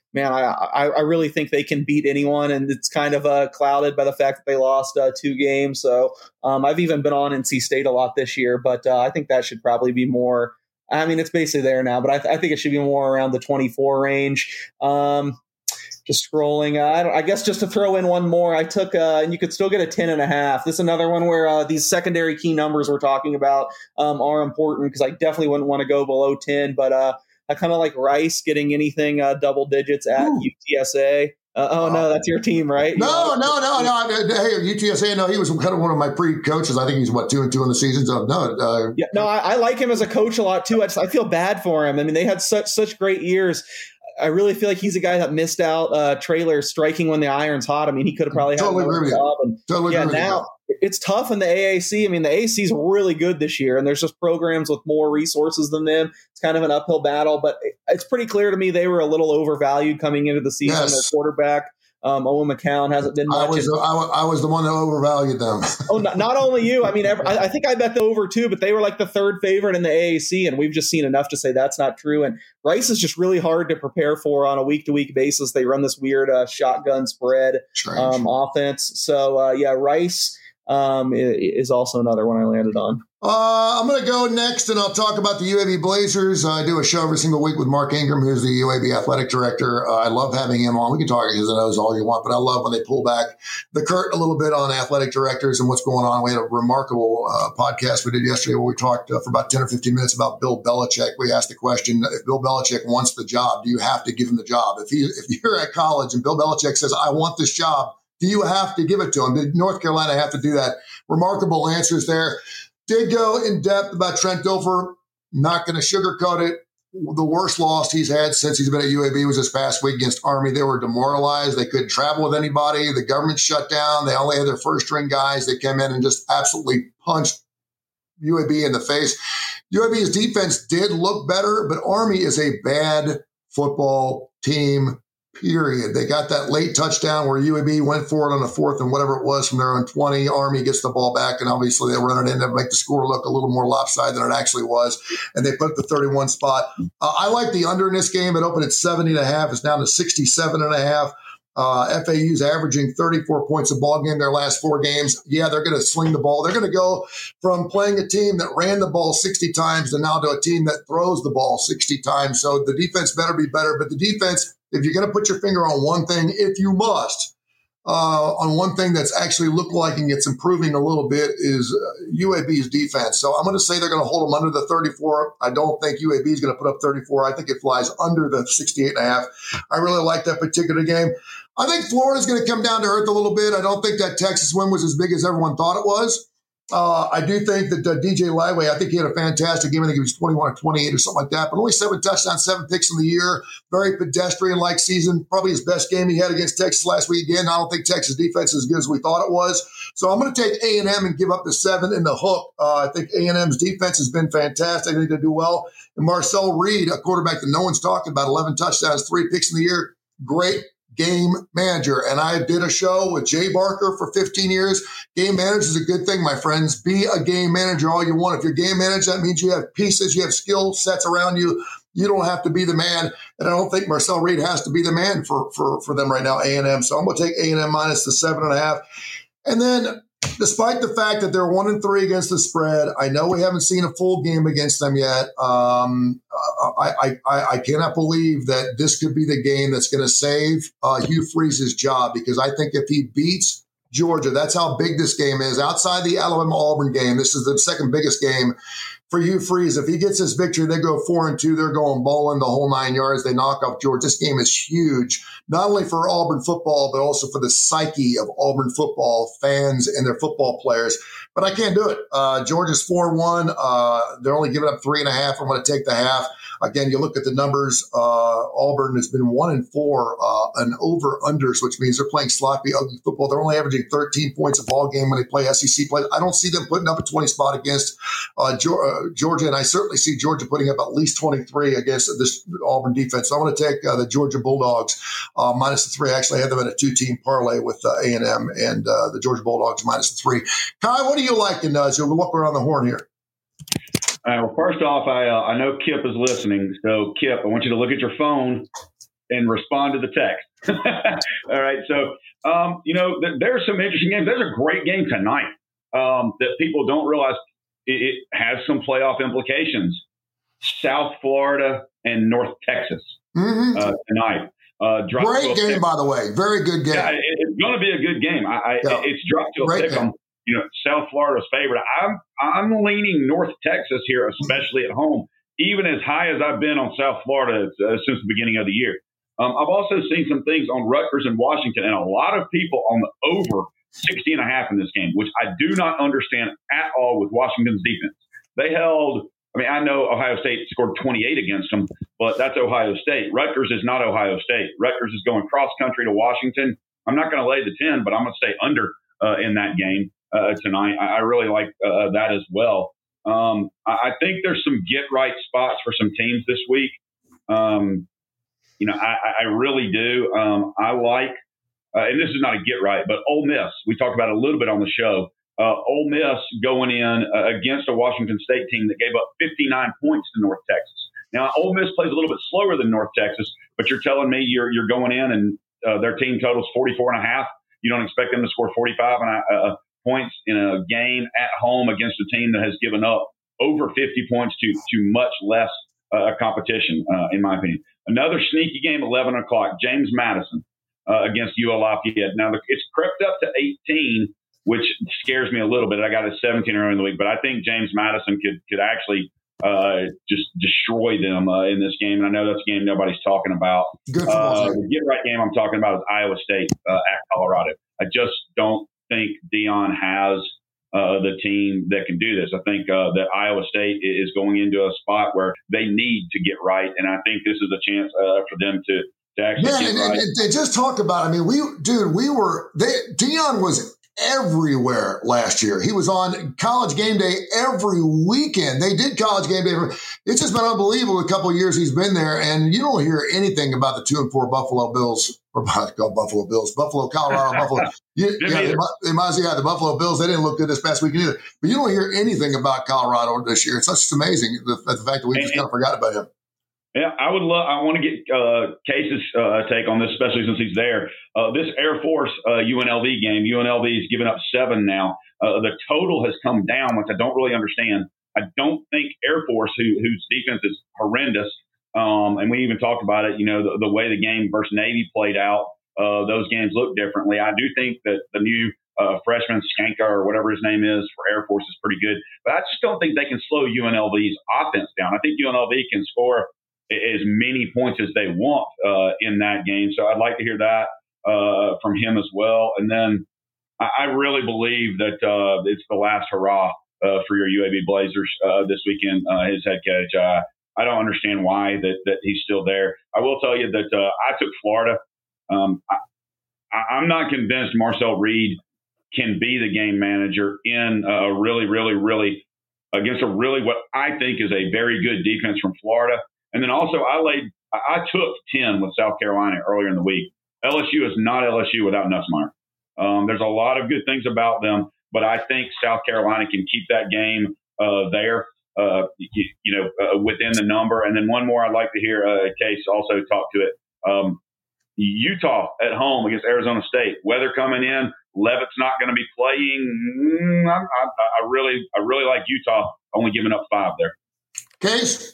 Speaker 4: man, I, I, I really think they can beat anyone, and it's kind of uh, clouded by the fact that they lost uh, two games. So um, I've even been on N C State a lot this year, but uh, I think that should probably be more. I mean, it's basically there now, but I, th- I think it should be more around the twenty-four range. Um, just scrolling, uh, I, don't, I guess just to throw in one more, I took, uh, and you could still get a ten and a half. This is another one where uh, these secondary key numbers we're talking about um, are important, because I definitely wouldn't want to go below ten, but uh, I kind of like Rice getting anything uh, double digits at Ooh. U T S A. Uh, oh, no, that's your team, right? You
Speaker 2: no, no, no, no. I mean, hey, U T S A, no, he was kind of one of my pre-coaches. I think he's, what, two and two in the season? So, no. Uh,
Speaker 4: yeah, no, I, I like him as a coach a lot, too. I, just, I feel bad for him. I mean, they had such such great years. I really feel like he's a guy that missed out. Uh, Traylor striking when the iron's hot. I mean, he could have probably
Speaker 2: totally
Speaker 4: had a job. And,
Speaker 2: totally
Speaker 4: yeah, now it's tough in the A A C. I mean, the A A C is really good this year, and there's just programs with more resources than them. It's kind of an uphill battle, but it's pretty clear to me they were a little overvalued coming into the season.
Speaker 2: Yes.
Speaker 4: Their quarterback, um, Owen McCown, hasn't been much.
Speaker 2: I was, I, I was the one that overvalued them.
Speaker 4: oh, not, not only you. I mean, every, I, I think I bet the over too, but they were like the third favorite in the A A C, and we've just seen enough to say that's not true. And Rice is just really hard to prepare for on a week-to-week basis. They run this weird uh, shotgun spread um, offense. So, uh, yeah, Rice um, is also another one I landed on.
Speaker 2: Uh, I'm going to go next, and I'll talk about the U A B Blazers. Uh, I do a show every single week with Mark Ingram, who's the U A B athletic director. Uh, I love having him on. We can talk because I knows all you want, but I love when they pull back the curtain a little bit on athletic directors and what's going on. We had a remarkable uh, podcast we did yesterday where we talked uh, for about ten or fifteen minutes about Bill Belichick. We asked the question, if Bill Belichick wants the job, do you have to give him the job? If, he, if you're at college and Bill Belichick says, I want this job, do you have to give it to him? Did North Carolina have to do that? Remarkable answers there. Did go in depth about Trent Dilfer. Not going to sugarcoat it. The worst loss he's had since he's been at U A B was this past week against Army. They were demoralized. They couldn't travel with anybody. The government shut down. They only had their first string guys. They came in and just absolutely punched U A B in the face. U A B's defense did look better, but Army is a bad football team. Period. They got that late touchdown where U A B went for it on the fourth and whatever it was from their own twenty. Army gets the ball back, and obviously they run it in to make the score look a little more lopsided than it actually was. And they put the thirty-one spot. Uh, I like the under in this game. It opened at seventy and a half. It's down to sixty-seven and a half. Uh, F A U's averaging thirty-four points a ball game their last four games. Yeah, they're going to sling the ball. They're going to go from playing a team that ran the ball sixty times to now to a team that throws the ball sixty times. So the defense better be better. But the defense, if you're going to put your finger on one thing, if you must, uh, on one thing that's actually looked like and it's improving a little bit is uh, U A B's defense. So I'm going to say they're going to hold them under the thirty-four. I don't think U A B is going to put up thirty-four. I think it flies under the sixty-eight and a half. I really like that particular game. I think Florida's going to come down to earth a little bit. I don't think that Texas win was as big as everyone thought it was. Uh, I do think that uh, D J Lagway, I think he had a fantastic game. I think he was twenty-one or twenty-eight or something like that, but only seven touchdowns, seven picks in the year. Very pedestrian-like season. Probably his best game he had against Texas last week. Again, I don't think Texas defense is as good as we thought it was. So I'm going to take A and M and give up the seven in the hook. Uh, I think A and M's defense has been fantastic. I think they do well. And Marcel Reed, a quarterback that no one's talking about, eleven touchdowns, three picks in the year. Great game manager. And I did a show with Jay Barker for fifteen years. Game manager is a good thing, my friends. Be a game manager all you want. If you're game manager, that means you have pieces, you have skill sets around you. You don't have to be the man. And I don't think Marcel Reed has to be the man for, for, for them right now, A and M. So I'm going to take A and M minus the seven and a half. And then despite the fact that they're one and three against the spread, I know we haven't seen a full game against them yet. Um, I, I, I cannot believe that this could be the game that's going to save uh, Hugh Freeze's job, because I think if he beats Georgia, that's how big this game is. Outside the Alabama-Auburn game, this is the second biggest game for Hugh Freeze. If he gets this victory, they go four and two. They're going bowling the whole nine yards. They knock off Georgia. This game is huge, not only for Auburn football, but also for the psyche of Auburn football fans and their football players. But I can't do it. Uh, Georgia's four one. Uh, they're only giving up three and a half. I'm going to take the half. Again, you look at the numbers. Uh, Auburn has been one and four, uh, an over unders, which means they're playing sloppy, ugly football. They're only averaging thirteen points a ball game when they play S E C play. I don't see them putting up a twenty spot against uh, Georgia, and I certainly see Georgia putting up at least twenty-three against this Auburn defense. So I'm going to take uh, the Georgia Bulldogs uh, minus the three. Actually, I had them in a two-team parlay with uh, A and M and uh, the Georgia Bulldogs minus the three. Kai, what are you liking uh, as you look around the horn here?
Speaker 3: All right, well, first off, I uh, I know Kip is listening. So, Kip, I want you to look at your phone and respond to the text. All right. So, um, you know, th- there are some interesting games. There's a great game tonight um, that people don't realize it, it has some playoff implications. South Florida and North Texas
Speaker 2: mm-hmm.
Speaker 3: uh, tonight. Uh,
Speaker 2: Great game, pick. by the way. Very good game.
Speaker 3: Yeah, it, it's going to be a good game. I, I, yeah. It's dropped to a pick 'em. You know, South Florida's favorite. I'm I'm leaning North Texas here, especially at home, even as high as I've been on South Florida uh, since the beginning of the year. Um, I've also seen some things on Rutgers and Washington, and a lot of people on the over sixty and a half in this game, which I do not understand at all with Washington's defense. They held. I mean, I know Ohio State scored twenty-eight against them, but that's Ohio State. Rutgers is not Ohio State. Rutgers is going cross country to Washington. I'm not going to lay the ten, but I'm going to stay under uh, in that game uh, tonight. I, I really like uh, that as well. Um, I, I think there's some get right spots for some teams this week. Um, you know, I, I really do. Um, I like, uh, and this is not a get right, but Ole Miss. We talked about it a little bit on the show. Uh, Ole Miss going in uh, against a Washington State team that gave up fifty-nine points to North Texas. Now, Ole Miss plays a little bit slower than North Texas, but you're telling me you're you're going in and uh, their team totals forty-four and a half. You don't expect them to score forty-five and a, uh, points in a game at home against a team that has given up over fifty points to to much less uh, competition, uh, in my opinion. Another sneaky game, eleven o'clock, James Madison uh, against U L Lafayette. Now, it's crept up to eighteen, which scares me a little bit. I got a seventeen early in the week, but I think James Madison could could actually uh, just destroy them uh, in this game. And I know that's a game nobody's talking about.
Speaker 2: Good
Speaker 3: uh, the get right game I'm talking about is Iowa State uh, at Colorado. I just don't think Deion has uh, the team that can do this. I think uh, that Iowa State is going into a spot where they need to get right, and I think this is a chance uh, for them to to actually
Speaker 2: Man,
Speaker 3: get
Speaker 2: and,
Speaker 3: right.
Speaker 2: And they just talked about. I mean, we, dude, we were. They, Deion was everywhere last year. He was on College Game Day every weekend. They did College Game Day. It's just been unbelievable. A couple of years he's been there, and you don't hear anything about the two and four Buffalo Bills or Buffalo Bills, Buffalo, Colorado, Buffalo. You, yeah, they, they might say, yeah, the Buffalo Bills. They didn't look good this past weekend either. But you don't hear anything about Colorado this year. It's just amazing the, the fact that we just kind of forgot about him.
Speaker 3: Yeah, I would love. I want to get uh, Case's uh, take on this, especially since he's there. Uh, this Air Force uh, U N L V game, U N L V is giving up seven now. Uh, the total has come down, which I don't really understand. I don't think Air Force, who, whose defense is horrendous, um, and we even talked about it. You know, the, the way the game versus Navy played out, uh, those games look differently. I do think that the new uh, freshman Skanka or whatever his name is for Air Force is pretty good, but I just don't think they can slow U N L V's offense down. I think U N L V can score as many points as they want uh, in that game. So I'd like to hear that uh, from him as well. And then I, I really believe that uh, it's the last hurrah uh, for your U A B Blazers uh, this weekend. Uh, his head coach, uh, I don't understand why that, that he's still there. I will tell you that uh, I took Florida. Um, I, I'm not convinced Marcel Reed can be the game manager in a really, really, really against a really what I think is a very good defense from Florida. And then also I laid, I took ten with South Carolina earlier in the week. L S U is not L S U without Nussmeier. Um, there's a lot of good things about them, but I think South Carolina can keep that game uh, there, uh, you, you know, uh, within the number. And then one more I'd like to hear uh, Case also talk to it. Um, Utah at home against Arizona State. Weather coming in. Levitt's not going to be playing. I, I, I really, I really like Utah. Only giving up five there.
Speaker 2: Case.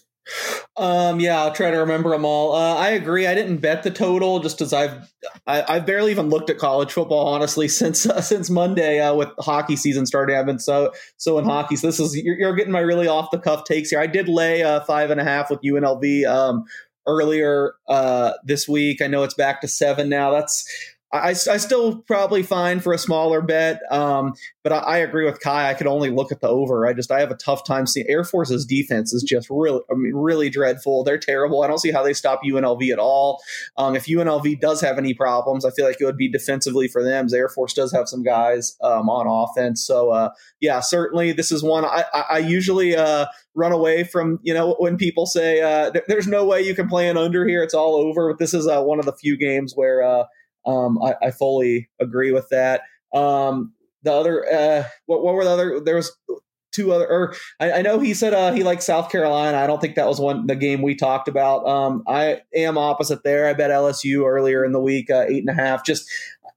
Speaker 4: Um, yeah, I'll try to remember them all. Uh, I agree. I didn't bet the total just as I've I, I've barely even looked at college football honestly since uh, since Monday uh, with hockey season starting. I've been so so in hockey. So this is you're, you're getting my really off the cuff takes here. I did lay uh, five and a half with U N L V um, earlier uh, this week. I know it's back to seven now. That's I, I still probably fine for a smaller bet, um, but I, I agree with Kai. I could only look at the over. I just I have a tough time seeing Air Force's defense is just really, I mean, really dreadful. They're terrible. I don't see how they stop U N L V at all. Um, if U N L V does have any problems, I feel like it would be defensively for them. Air Force does have some guys um, on offense, so uh, yeah, certainly this is one I, I, I usually uh, run away from. You know, when people say uh, th- there's no way you can play an under here, it's all over. But this is uh, one of the few games where. Uh, Um, I, I fully agree with that. Um, the other, uh, what, what were the other? There was two other, or I, I know he said uh, he likes South Carolina. I don't think that was one the game we talked about. Um, I am opposite there. I bet L S U earlier in the week, uh, eight and a half. Just,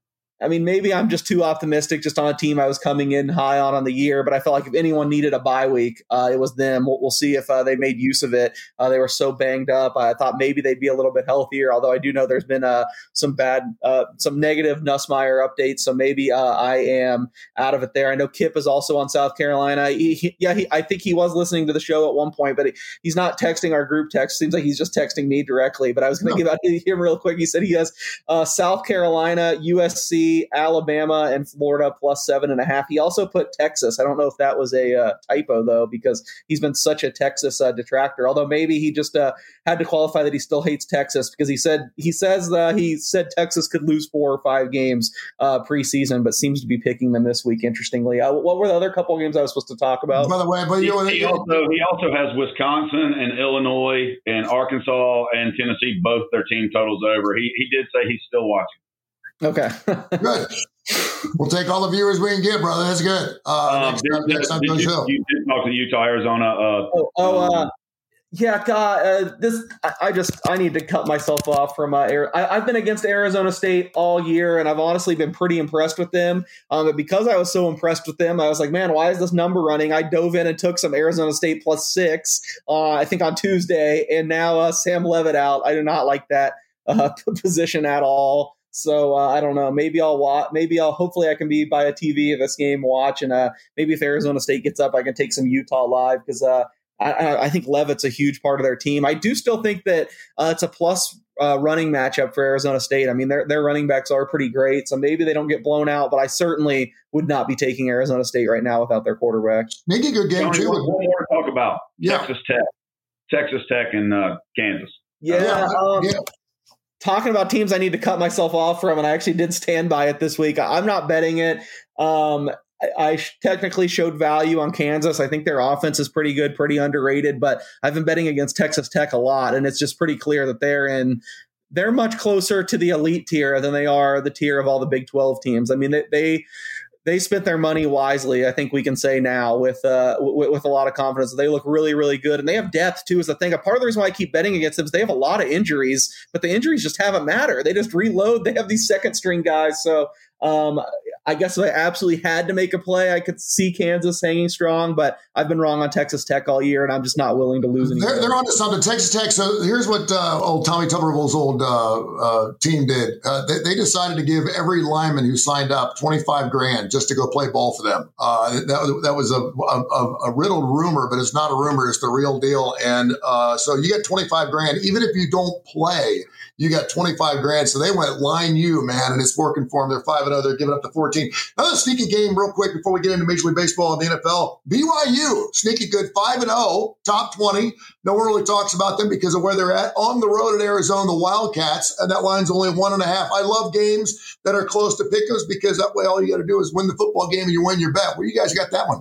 Speaker 4: I mean, maybe I'm just too optimistic just on a team I was coming in high on on the year, but I felt like if anyone needed a bye week, uh, it was them. We'll, we'll see if uh, they made use of it. Uh, they were so banged up. I thought maybe they'd be a little bit healthier, although I do know there's been uh, some bad, uh, some negative Nussmeier updates, so maybe uh, I am out of it there. I know Kip is also on South Carolina. He, he, yeah, he, I think he was listening to the show at one point, but he, he's not texting our group text. Seems like he's just texting me directly, but I was going to give out to him real quick. He said he has uh, South Carolina, U S C, Alabama, and Florida plus seven and a half. He also put Texas. I don't know if that was a uh, typo, though, because he's been such a Texas uh, detractor. Although maybe he just uh, had to qualify that he still hates Texas, because he said he says uh, he said Texas could lose four or five games uh, preseason, but seems to be picking them this week. Interestingly, uh, what were the other couple of games I was supposed to talk about?
Speaker 2: By the way, but
Speaker 3: he,
Speaker 2: you,
Speaker 3: he also he also has Wisconsin and Illinois and Arkansas and Tennessee, both their team totals over. He he did say he's still watching.
Speaker 4: Okay,
Speaker 2: good. We'll take all the viewers we can get, brother. That's good. Uh,
Speaker 3: um,
Speaker 2: next,
Speaker 3: did,
Speaker 2: next time
Speaker 3: did you,
Speaker 2: show.
Speaker 3: you did talk to Utah, Arizona. Uh,
Speaker 4: oh, oh
Speaker 3: um,
Speaker 4: uh, yeah, God, uh, this I, I just I need to cut myself off from. Uh, Air, I, I've been against Arizona State all year, and I've honestly been pretty impressed with them. Um, but because I was so impressed with them, I was like, man, why is this number running? I dove in and took some Arizona State plus six. Uh, I think on Tuesday, and now uh, Sam Levitt out. I do not like that uh, position at all. So uh, I don't know. Maybe I'll watch. Maybe I'll. Hopefully, I can be by a T V of this game, watch, and uh, maybe if Arizona State gets up, I can take some Utah live, because uh, I, I think Levitt's a huge part of their team. I do still think that uh, it's a plus uh, running matchup for Arizona State. I mean, their their running backs are pretty great, so maybe they don't get blown out. But I certainly would not be taking Arizona State right now without their quarterback.
Speaker 2: Make a good game
Speaker 3: Tony,
Speaker 2: too.
Speaker 3: One more to talk about.
Speaker 2: Yeah.
Speaker 3: Texas Tech, Texas Tech, and uh, Kansas.
Speaker 4: Yeah.
Speaker 2: Yeah,
Speaker 4: Um,
Speaker 2: yeah.
Speaker 4: Talking about teams I need to cut myself off from, and I actually did stand by it this week. I'm not betting it. Um, I, I technically showed value on Kansas. I think their offense is pretty good, pretty underrated, but I've been betting against Texas Tech a lot, and it's just pretty clear that they're in. They're much closer to the elite tier than they are the tier of all the Big twelve teams. I mean, they they, they spent their money wisely. I think we can say now with uh, w- with a lot of confidence. They look really, really good, and they have depth too. Is the thing. A part of the reason why I keep betting against them is they have a lot of injuries, but the injuries just haven't mattered. They just reload. They have these second string guys, so. Um, I guess if I absolutely had to make a play, I could see Kansas hanging strong, but I've been wrong on Texas Tech all year, and I'm just not willing to lose any.
Speaker 2: They're, they're on to something. Texas Tech. So here's what uh, old Tommy Tuberville's old uh, uh, team did. Uh, they, they decided to give every lineman who signed up twenty-five grand just to go play ball for them. Uh, that, that was a, a, a riddled rumor, but it's not a rumor. It's the real deal. And uh, so you get twenty-five grand, even if you don't play. You got twenty-five grand. So they went line you, man, and it's working for them. They're five and oh. They're giving up to fourteen. Another sneaky game real quick before we get into Major League Baseball and the N F L. B Y U, sneaky good, five and oh, top twenty. No one really talks about them because of where they're at. On the road at Arizona, the Wildcats, and that line's only one and a half. I love games that are close to pick'ems because that way all you got to do is win the football game and you win your bet. Where you guys got that one?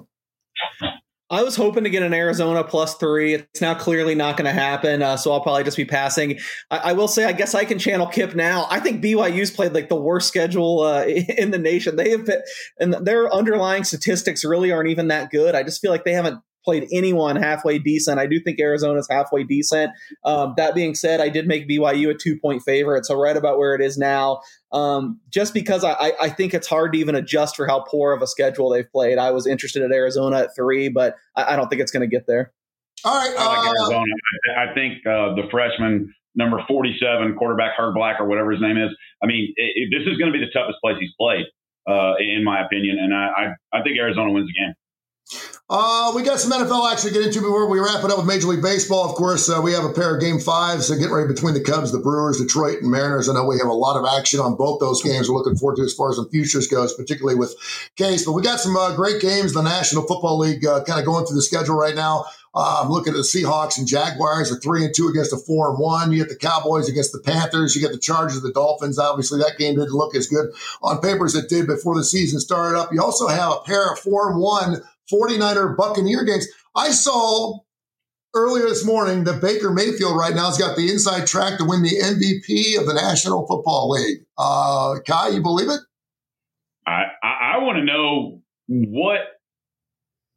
Speaker 4: I was hoping to get an Arizona plus three. It's now clearly not going to happen, uh, so I'll probably just be passing. I, I will say, I guess I can channel Kip now. I think B Y U's played like the worst schedule uh, in the nation. They have been, and their underlying statistics really aren't even that good. I just feel like they haven't played anyone halfway decent. I do think Arizona's halfway decent. Um, that being said, I did make B Y U a two-point favorite, so right about where it is now. Um, just because I, I think it's hard to even adjust for how poor of a schedule they've played. I was interested at Arizona at three, but I, I don't think it's going to get there.
Speaker 2: All right.
Speaker 3: I like
Speaker 2: uh,
Speaker 3: Arizona. I think uh, the freshman, number forty-seven, quarterback Herb Black or whatever his name is, I mean, it, it, this is going to be the toughest place he's played, uh, in my opinion, and I, I, I think Arizona wins the game.
Speaker 2: Uh, we got some N F L action to get into before we wrap it up with Major League Baseball. Of course, uh, we have a pair of game fives so getting ready between the Cubs, the Brewers, Detroit, and Mariners. I know we have a lot of action on both those games we're looking forward to as far as the futures goes, particularly with Case. But we got some uh, great games. The National Football League uh, kind of going through the schedule right now. Uh, I'm looking at the Seahawks and Jaguars are three and two against a four and one. You get the Cowboys against the Panthers. You get the Chargers, the Dolphins. Obviously, that game didn't look as good on paper as it did before the season started up. You also have a pair of four and one forty-niner Buccaneer games. I saw earlier this morning that Baker Mayfield right now has got the inside track to win the M V P of the National Football League. Uh, Kai, you believe it?
Speaker 3: I, I, I want to know what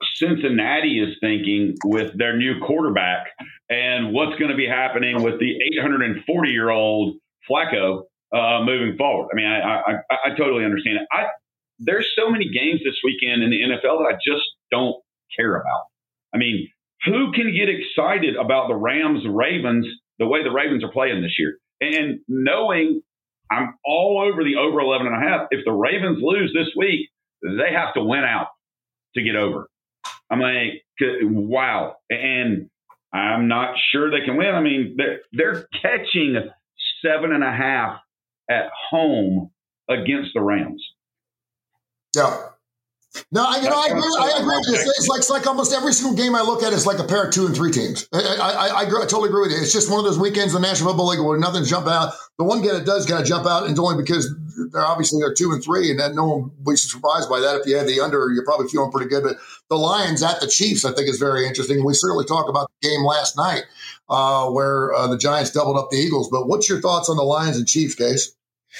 Speaker 3: Cincinnati is thinking with their new quarterback and what's going to be happening with the eight hundred forty year old Flacco uh, moving forward. I mean, I, I, I totally understand it. I, there's so many games this weekend in the N F L that I just don't care about. I mean, who can get excited about the Rams, Ravens, the way the Ravens are playing this year? And knowing I'm all over the over eleven and a half, if the Ravens lose this week, they have to win out to get over. I'm like, wow. And I'm not sure they can win. I mean, they're, they're catching seven and a half at home against the Rams.
Speaker 2: Yeah. No, I, you know, I agree. I agree with you. It's like, it's like almost every single game I look at is like a pair of two and three teams. I, I, I, agree, I totally agree with you. It's just one of those weekends in the National Football League where nothing's jumping out. The one game that does kind of jump out, and it's only because they're obviously they're two and three, and that no one would be surprised by that. If you had the under, you're probably feeling pretty good. But the Lions at the Chiefs, I think, is very interesting. We certainly talked about the game last night uh, where uh, the Giants doubled up the Eagles. But what's your thoughts on the Lions and Chiefs, Case?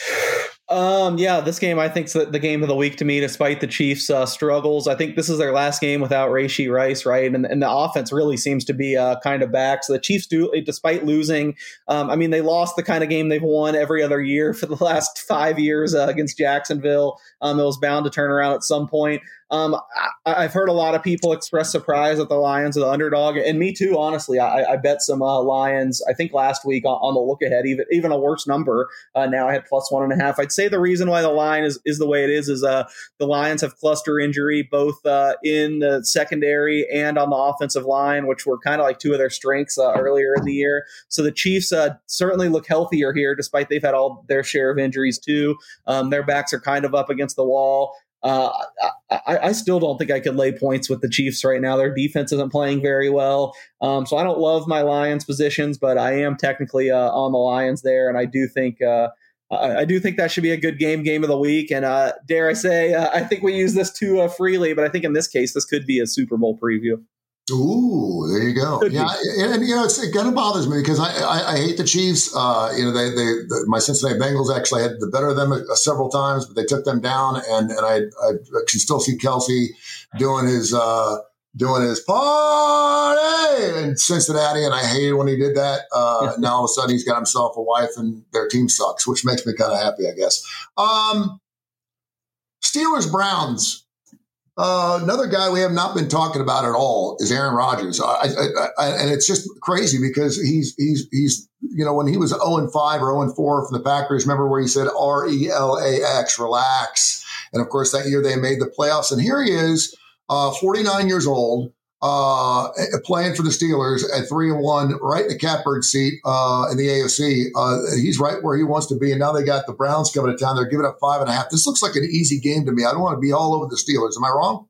Speaker 4: Um, yeah, this game I think is the game of the week to me, despite the Chiefs' uh, struggles. I think this is their last game without Rashee Rice, right? And, and the offense really seems to be uh, kind of back. So the Chiefs do, despite losing, um, I mean, they lost the kind of game they've won every other year for the last five years uh, against Jacksonville. Um, it was bound to turn around at some point. Um, I, I've heard a lot of people express surprise that the Lions are the underdog, and me too, honestly. I, I bet some uh, Lions, I think last week on, on the look ahead, even even a worse number. Uh, now I had plus one and a half. I'd say the reason why the line is, is the way it is is uh, the Lions have cluster injury, both uh, in the secondary and on the offensive line, which were kind of like two of their strengths uh, earlier in the year. So the Chiefs uh, certainly look healthier here, despite they've had all their share of injuries too. Um, their backs are kind of up against the wall. Uh, I, I still don't think I could lay points with the Chiefs right now. Their defense isn't playing very well. Um, so I don't love my Lions positions, but I am technically uh, on the Lions there. And I do think uh, I, I do think that should be a good game, game of the week. And uh, dare I say, uh, I think we use this too uh, freely, but I think in this case, this could be a Super Bowl preview.
Speaker 2: Ooh, there you go. Could yeah, and, and you know, it's, it kind of bothers me because I, I, I hate the Chiefs. Uh, you know, they they the, my Cincinnati Bengals actually had the better of them uh, several times, but they took them down, and and I, I can still see Kelsey doing his uh, doing his party in Cincinnati, and I hated when he did that. Uh, now all of a sudden he's got himself a wife, and their team sucks, which makes me kind of happy, I guess. Um, Steelers Browns. Uh, another guy we have not been talking about at all is Aaron Rodgers, I, I, I, and it's just crazy because he's he's he's you know when he was oh and five or oh and four from the Packers, remember where he said R E L A X, relax, and of course that year they made the playoffs, and here he is, uh, forty-nine years old, uh, playing for the Steelers at three and one, right in the catbird seat uh, in the A F C. Uh, he's right where he wants to be, and now they got the Browns coming to town. They're giving up five and a half. This looks like an easy game to me. I don't want to be all over the Steelers. Am I wrong?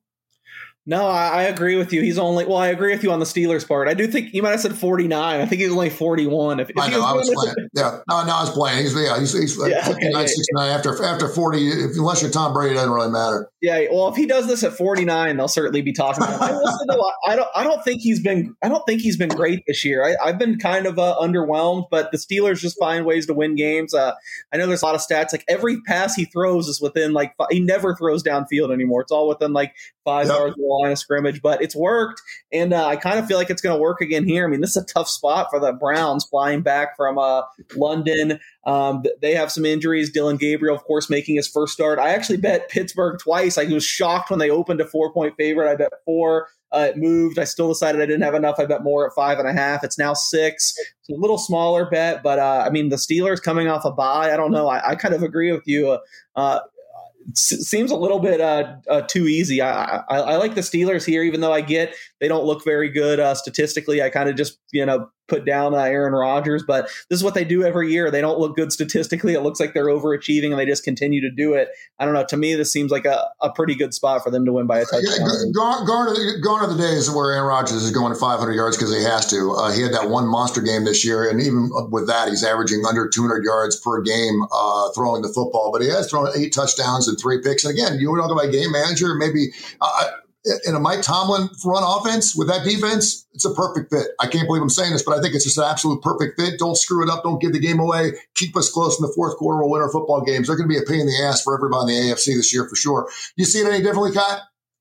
Speaker 4: No, I, I agree with you. He's only well, I agree with you on the Steelers part. I do think you might have said forty-nine. I think he's only forty-one. If, if
Speaker 2: I know,
Speaker 4: was
Speaker 2: I was playing. Yeah, no, no, I was playing. He's yeah, he's, he's like yeah, fifty-nine, okay, sixty-nine yeah. after after forty. If, unless you're Tom Brady, it doesn't really matter.
Speaker 4: Yeah, well, if he does this at forty-nine, they'll certainly be talking about it. Listen, though, I don't, I don't think he's been, I don't think he's been great this year. I, I've been kind of uh, underwhelmed, but the Steelers just find ways to win games. Uh, I know there's a lot of stats. Like every pass he throws is within like he never throws downfield anymore. It's all within like five yep. yards of the line of scrimmage. But it's worked, and uh, I kind of feel like it's going to work again here. I mean, this is a tough spot for the Browns flying back from uh, London. Um, they have some injuries. Dylan Gabriel, of course, making his first start. I actually bet Pittsburgh twice. I was shocked when they opened a four-point favorite. I bet four. Uh, it moved. I still decided I didn't have enough. I bet more at five and a half. It's now six. It's a little smaller bet, but uh, I mean, the Steelers coming off a bye. I don't know. I, I kind of agree with you. Uh, uh, Seems a little bit uh, uh, too easy. I, I, I like the Steelers here, even though I get they don't look very good uh, statistically. I kind of just you know put down uh, Aaron Rodgers, but this is what they do every year. They don't look good statistically. It looks like they're overachieving, and they just continue to do it. I don't know. To me, this seems like a, a pretty good spot for them to win by a touchdown.
Speaker 2: Yeah, gone, gone, are the, gone are the days where Aaron Rodgers is going to five hundred yards because he has to. Uh, he had that one monster game this year, and even with that, he's averaging under two hundred yards per game uh, throwing the football. But he has thrown eight touchdowns and three picks. And again, you want to talk about game manager, maybe uh, in a Mike Tomlin run offense with that defense, it's a perfect fit. I can't believe I'm saying this, but I think it's just an absolute perfect fit. Don't screw it up. Don't give the game away. Keep us close in the fourth quarter. We'll win our football games. They're going to be a pain in the ass for everybody in the A F C this year for sure. You see it any differently, Kai?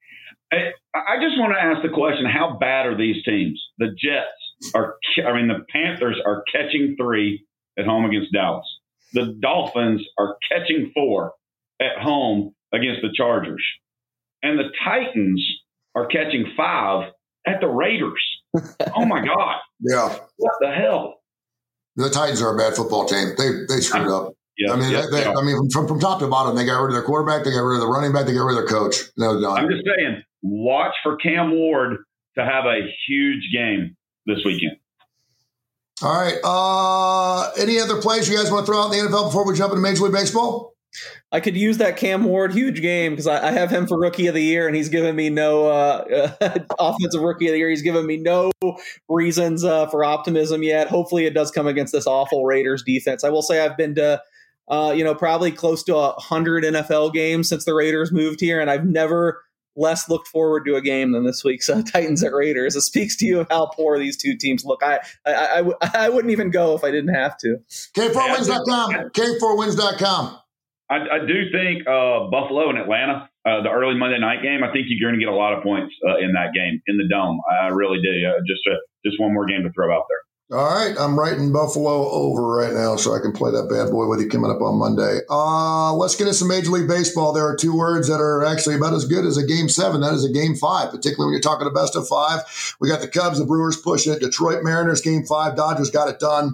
Speaker 3: I, I just want to ask the question: how bad are these teams? The Jets are, I mean, the Panthers are catching three at home against Dallas. The Dolphins are catching four at home against the Chargers, and the Titans are catching five at the Raiders. Oh my God!
Speaker 2: Yeah,
Speaker 3: what the hell?
Speaker 2: The Titans are a bad football team. They they screwed up.
Speaker 3: Yeah,
Speaker 2: I mean,
Speaker 3: yeah,
Speaker 2: they,
Speaker 3: yeah.
Speaker 2: I mean, from, from top to bottom, they got rid of their quarterback, they got rid of the running back, they got rid of their coach. No, no.
Speaker 3: I'm just saying, watch for Cam Ward to have a huge game this weekend.
Speaker 2: All right. Uh, any other plays you guys want to throw out in the N F L before we jump into Major League Baseball?
Speaker 4: I could use that Cam Ward huge game because I, I have him for Rookie of the Year, and he's given me no uh, uh, offensive Rookie of the Year. He's given me no reasons uh, for optimism yet. Hopefully, it does come against this awful Raiders defense. I will say I've been to, uh, you know, probably close to a hundred N F L games since the Raiders moved here, and I've never less looked forward to a game than this week's uh, Titans at Raiders. It speaks to you of how poor these two teams look. I I, I, w- I wouldn't even go if I didn't have to.
Speaker 2: K four wins dot com. K four wins dot com.
Speaker 3: I, I do think uh, Buffalo and Atlanta, uh, the early Monday night game, I think you're going to get a lot of points uh, in that game, in the Dome. I really do. Uh, just uh, just one more game to throw out there.
Speaker 2: All right. I'm writing Buffalo over right now so I can play that bad boy with you coming up on Monday. Uh, let's get into some Major League Baseball. There are two words that are actually about as good as a game seven. That is a game five, particularly when you're talking a best of five. We got the Cubs, the Brewers pushing it. Detroit Mariners, game five. Dodgers got it done.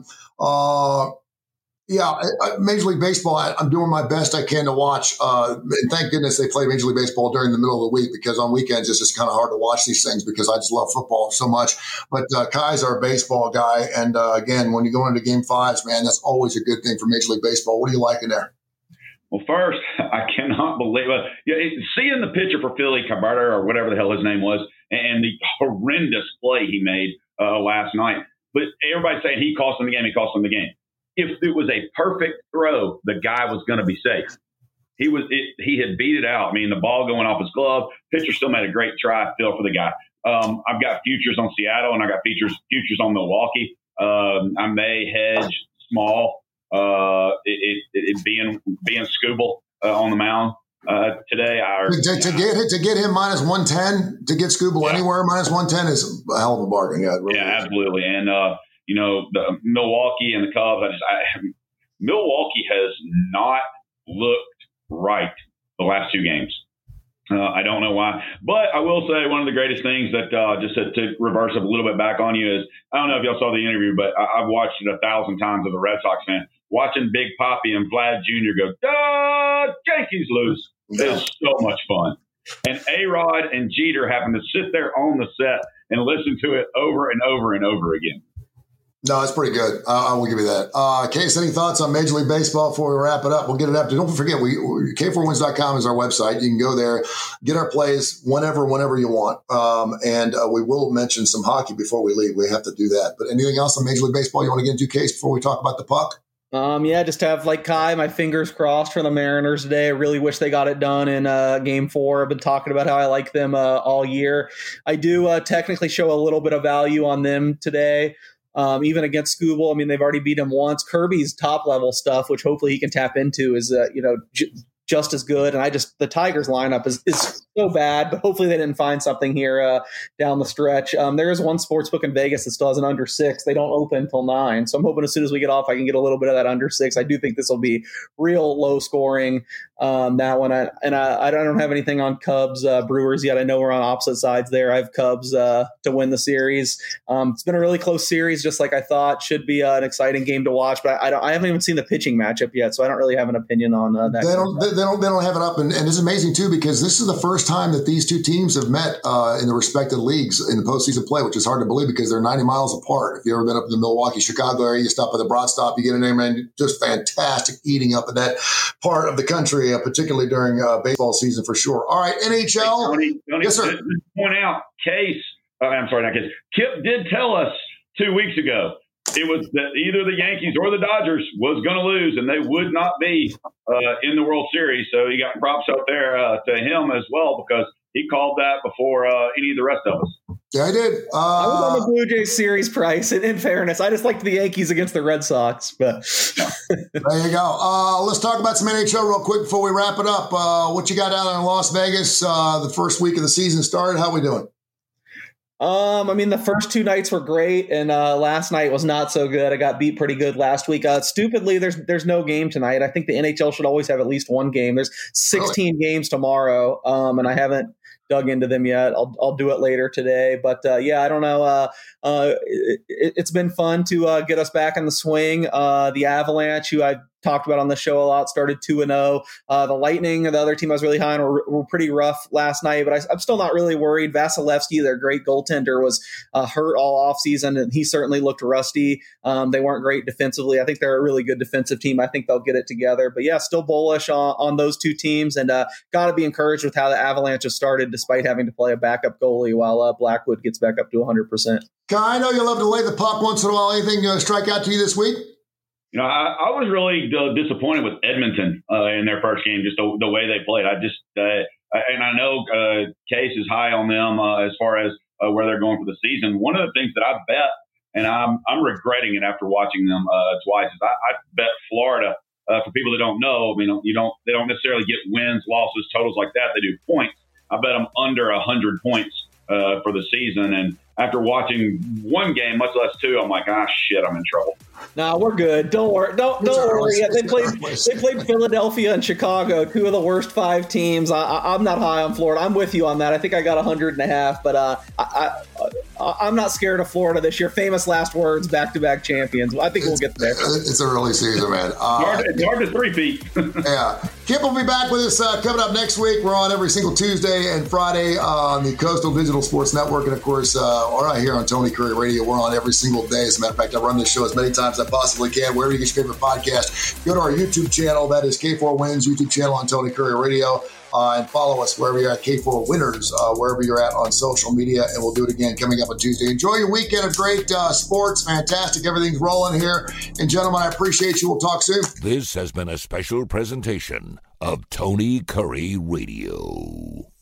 Speaker 2: Uh, Yeah, Major League Baseball, I'm doing my best I can to watch. Uh, and thank goodness they play Major League Baseball during the middle of the week because on weekends it's just kind of hard to watch these things because I just love football so much. But uh, Kai's our baseball guy. And uh, again, when you go into game fives, man, that's always a good thing for Major League Baseball. What are you liking there?
Speaker 3: Well, first, I cannot believe it. Yeah, it, seeing the pitcher for Philly, Cabrera, or whatever the hell his name was, and the horrendous play he made uh, last night. But everybody's saying he cost them the game, he cost them the game. If it was a perfect throw, the guy was going to be safe. He was. It, he had beat it out. I mean, the ball going off his glove. Pitcher still made a great try. Feel for the guy. Um, I've got futures on Seattle, and I got futures futures on Milwaukee. Um, I may hedge small. Uh, it, it, it being being Scooble uh, on the mound uh, today. I,
Speaker 2: to, to get to get him minus one ten to get Scooble yeah. anywhere minus one ten is a hell of a bargain. Yeah, really
Speaker 3: yeah,
Speaker 2: is.
Speaker 3: absolutely. And uh, you know, the Milwaukee and the Cubs. I just, I, Milwaukee has not looked right the last two games. Uh, I don't know why, but I will say one of the greatest things that uh, just to, to reverse up a little bit back on you is I don't know if y'all saw the interview, but I, I've watched it a thousand times as a Red Sox fan. Watching Big Papi and Vlad Junior go, "Duh, Yankees lose."
Speaker 2: Yeah.
Speaker 3: It's so much fun. And A-Rod and Jeter happen to sit there on the set and listen to it over and over and over again.
Speaker 2: No, it's pretty good. Uh, I will give you that. Uh, Case, any thoughts on Major League Baseball before we wrap it up? We'll get it up to. Don't forget, we K four wins dot com is our website. You can go there, get our plays whenever, whenever you want. Um, and uh, we will mention some hockey before we leave. We have to do that. But anything else on Major League Baseball you want to get into, Case, before we talk about the puck?
Speaker 4: Um, yeah, just to have like Kai, my fingers crossed for the Mariners today. I really wish they got it done in uh, game four. I've been talking about how I like them uh, all year. I do uh, technically show a little bit of value on them today. Um, even against Scooble, I mean, they've already beat him once. Kirby's top level stuff, which hopefully he can tap into, is uh, you know j- just as good. And I just the Tigers lineup is is so bad, but hopefully they didn't find something here uh, down the stretch. Um, there is one sportsbook in Vegas that still has an under six. They don't open until nine, so I'm hoping as soon as we get off, I can get a little bit of that under six. I do think this will be real low scoring. Um, that one, I, and I, I don't have anything on Cubs uh, Brewers yet. I know we're on opposite sides there. I have Cubs uh, to win the series. Um, it's been a really close series, just like I thought. Should be uh, an exciting game to watch, but I, I don't. I haven't even seen the pitching matchup yet, so I don't really have an opinion on uh, that.
Speaker 2: They don't. They, they don't. They don't have it up, and, and it's amazing too because this is the first time that these two teams have met uh, in the respective leagues in the postseason play, which is hard to believe because they're ninety miles apart. If you've ever been up in the Milwaukee, Chicago area, you stop by the Broad Stop, you get in there, man, just fantastic eating up in that part of the country, uh, particularly during uh, baseball season for sure. All right, N H L.
Speaker 3: Hey, Tony, Tony,
Speaker 2: yes, sir.
Speaker 3: Just point out, Case. Uh, I'm sorry, not Case. Kip did tell us two weeks ago it was that either the Yankees or the Dodgers was going to lose, and they would not be uh, in the World Series. So you got props out there uh, to him as well because he called that before uh, any of the rest of us.
Speaker 2: Yeah, I did. Uh,
Speaker 4: I was on the Blue Jays series price, and in fairness, I just liked the Yankees against the Red Sox. But
Speaker 2: there you go. Uh, let's talk about some N H L real quick before we wrap it up. Uh, what you got out in Las Vegas? Uh, the first week of the season started. How we doing?
Speaker 4: Um, I mean, the first two nights were great, and uh, last night was not so good. I got beat pretty good last week. Uh, stupidly, there's there's no game tonight. I think the N H L should always have at least one game. There's sixteen really? games tomorrow, um, and I haven't dug into them yet. I'll I'll do it later today. But uh, yeah, I don't know. Uh, uh, it, it's been fun to uh, get us back in the swing. Uh, the Avalanche, who I talked about on the show a lot, started two and oh. Uh, the Lightning, the other team I was really high on, were, were pretty rough last night, but I, I'm still not really worried. Vasilevsky, their great goaltender, was uh, hurt all offseason, and he certainly looked rusty. Um, they weren't great defensively. I think they're a really good defensive team. I think they'll get it together. But yeah, still bullish on, on those two teams, and uh, got to be encouraged with how the Avalanche has started despite having to play a backup goalie while uh, Blackwood gets back up to one hundred percent.
Speaker 2: Kai, I know you love to lay the puck once in a while. Anything uh, strike out to you this week?
Speaker 3: You know, I, I was really uh, disappointed with Edmonton uh, in their first game, just the, the way they played. I just, uh, and I know uh, Case is high on them uh, as far as uh, where they're going for the season. One of the things that I bet, and I'm I'm regretting it after watching them uh, twice, is I, I bet Florida. Uh, for people that don't know, I mean, you don't they don't necessarily get wins, losses, totals like that. They do points. I bet them under a hundred points uh, for the season, and after watching one game, much less two, I'm like, ah, shit, I'm in trouble.
Speaker 4: No, we're good. Don't worry. Don't don't worry. Yeah, they played they played Philadelphia and Chicago, two of the worst five teams. I, I, I'm not high on Florida. I'm with you on that. I think I got a hundred and a half, but uh, I, I I'm not scared of Florida this year. Famous last words, back to back champions. I think we'll get there.
Speaker 2: It's a early season, man. Uh,
Speaker 3: it's, hard, it's hard to three-peat.
Speaker 2: Yeah. Kip will be back with us uh, coming up next week. We're on every single Tuesday and Friday uh, on the Coastal Digital Sports Network, and of course, uh, or right here on Tony Curry Radio. We're on every single day. As a matter of fact, I run this show as many times as I possibly can. Wherever you get your favorite podcast, go to our YouTube channel. That is K four Wins YouTube channel on Tony Curry Radio. Uh, and follow us wherever you're at, K four Winners, uh, wherever you're at on social media. And we'll do it again coming up on Tuesday. Enjoy your weekend of great uh, sports. Fantastic. Everything's rolling here. And gentlemen, I appreciate you. We'll talk soon.
Speaker 1: This has been a special presentation of Tony Curry Radio.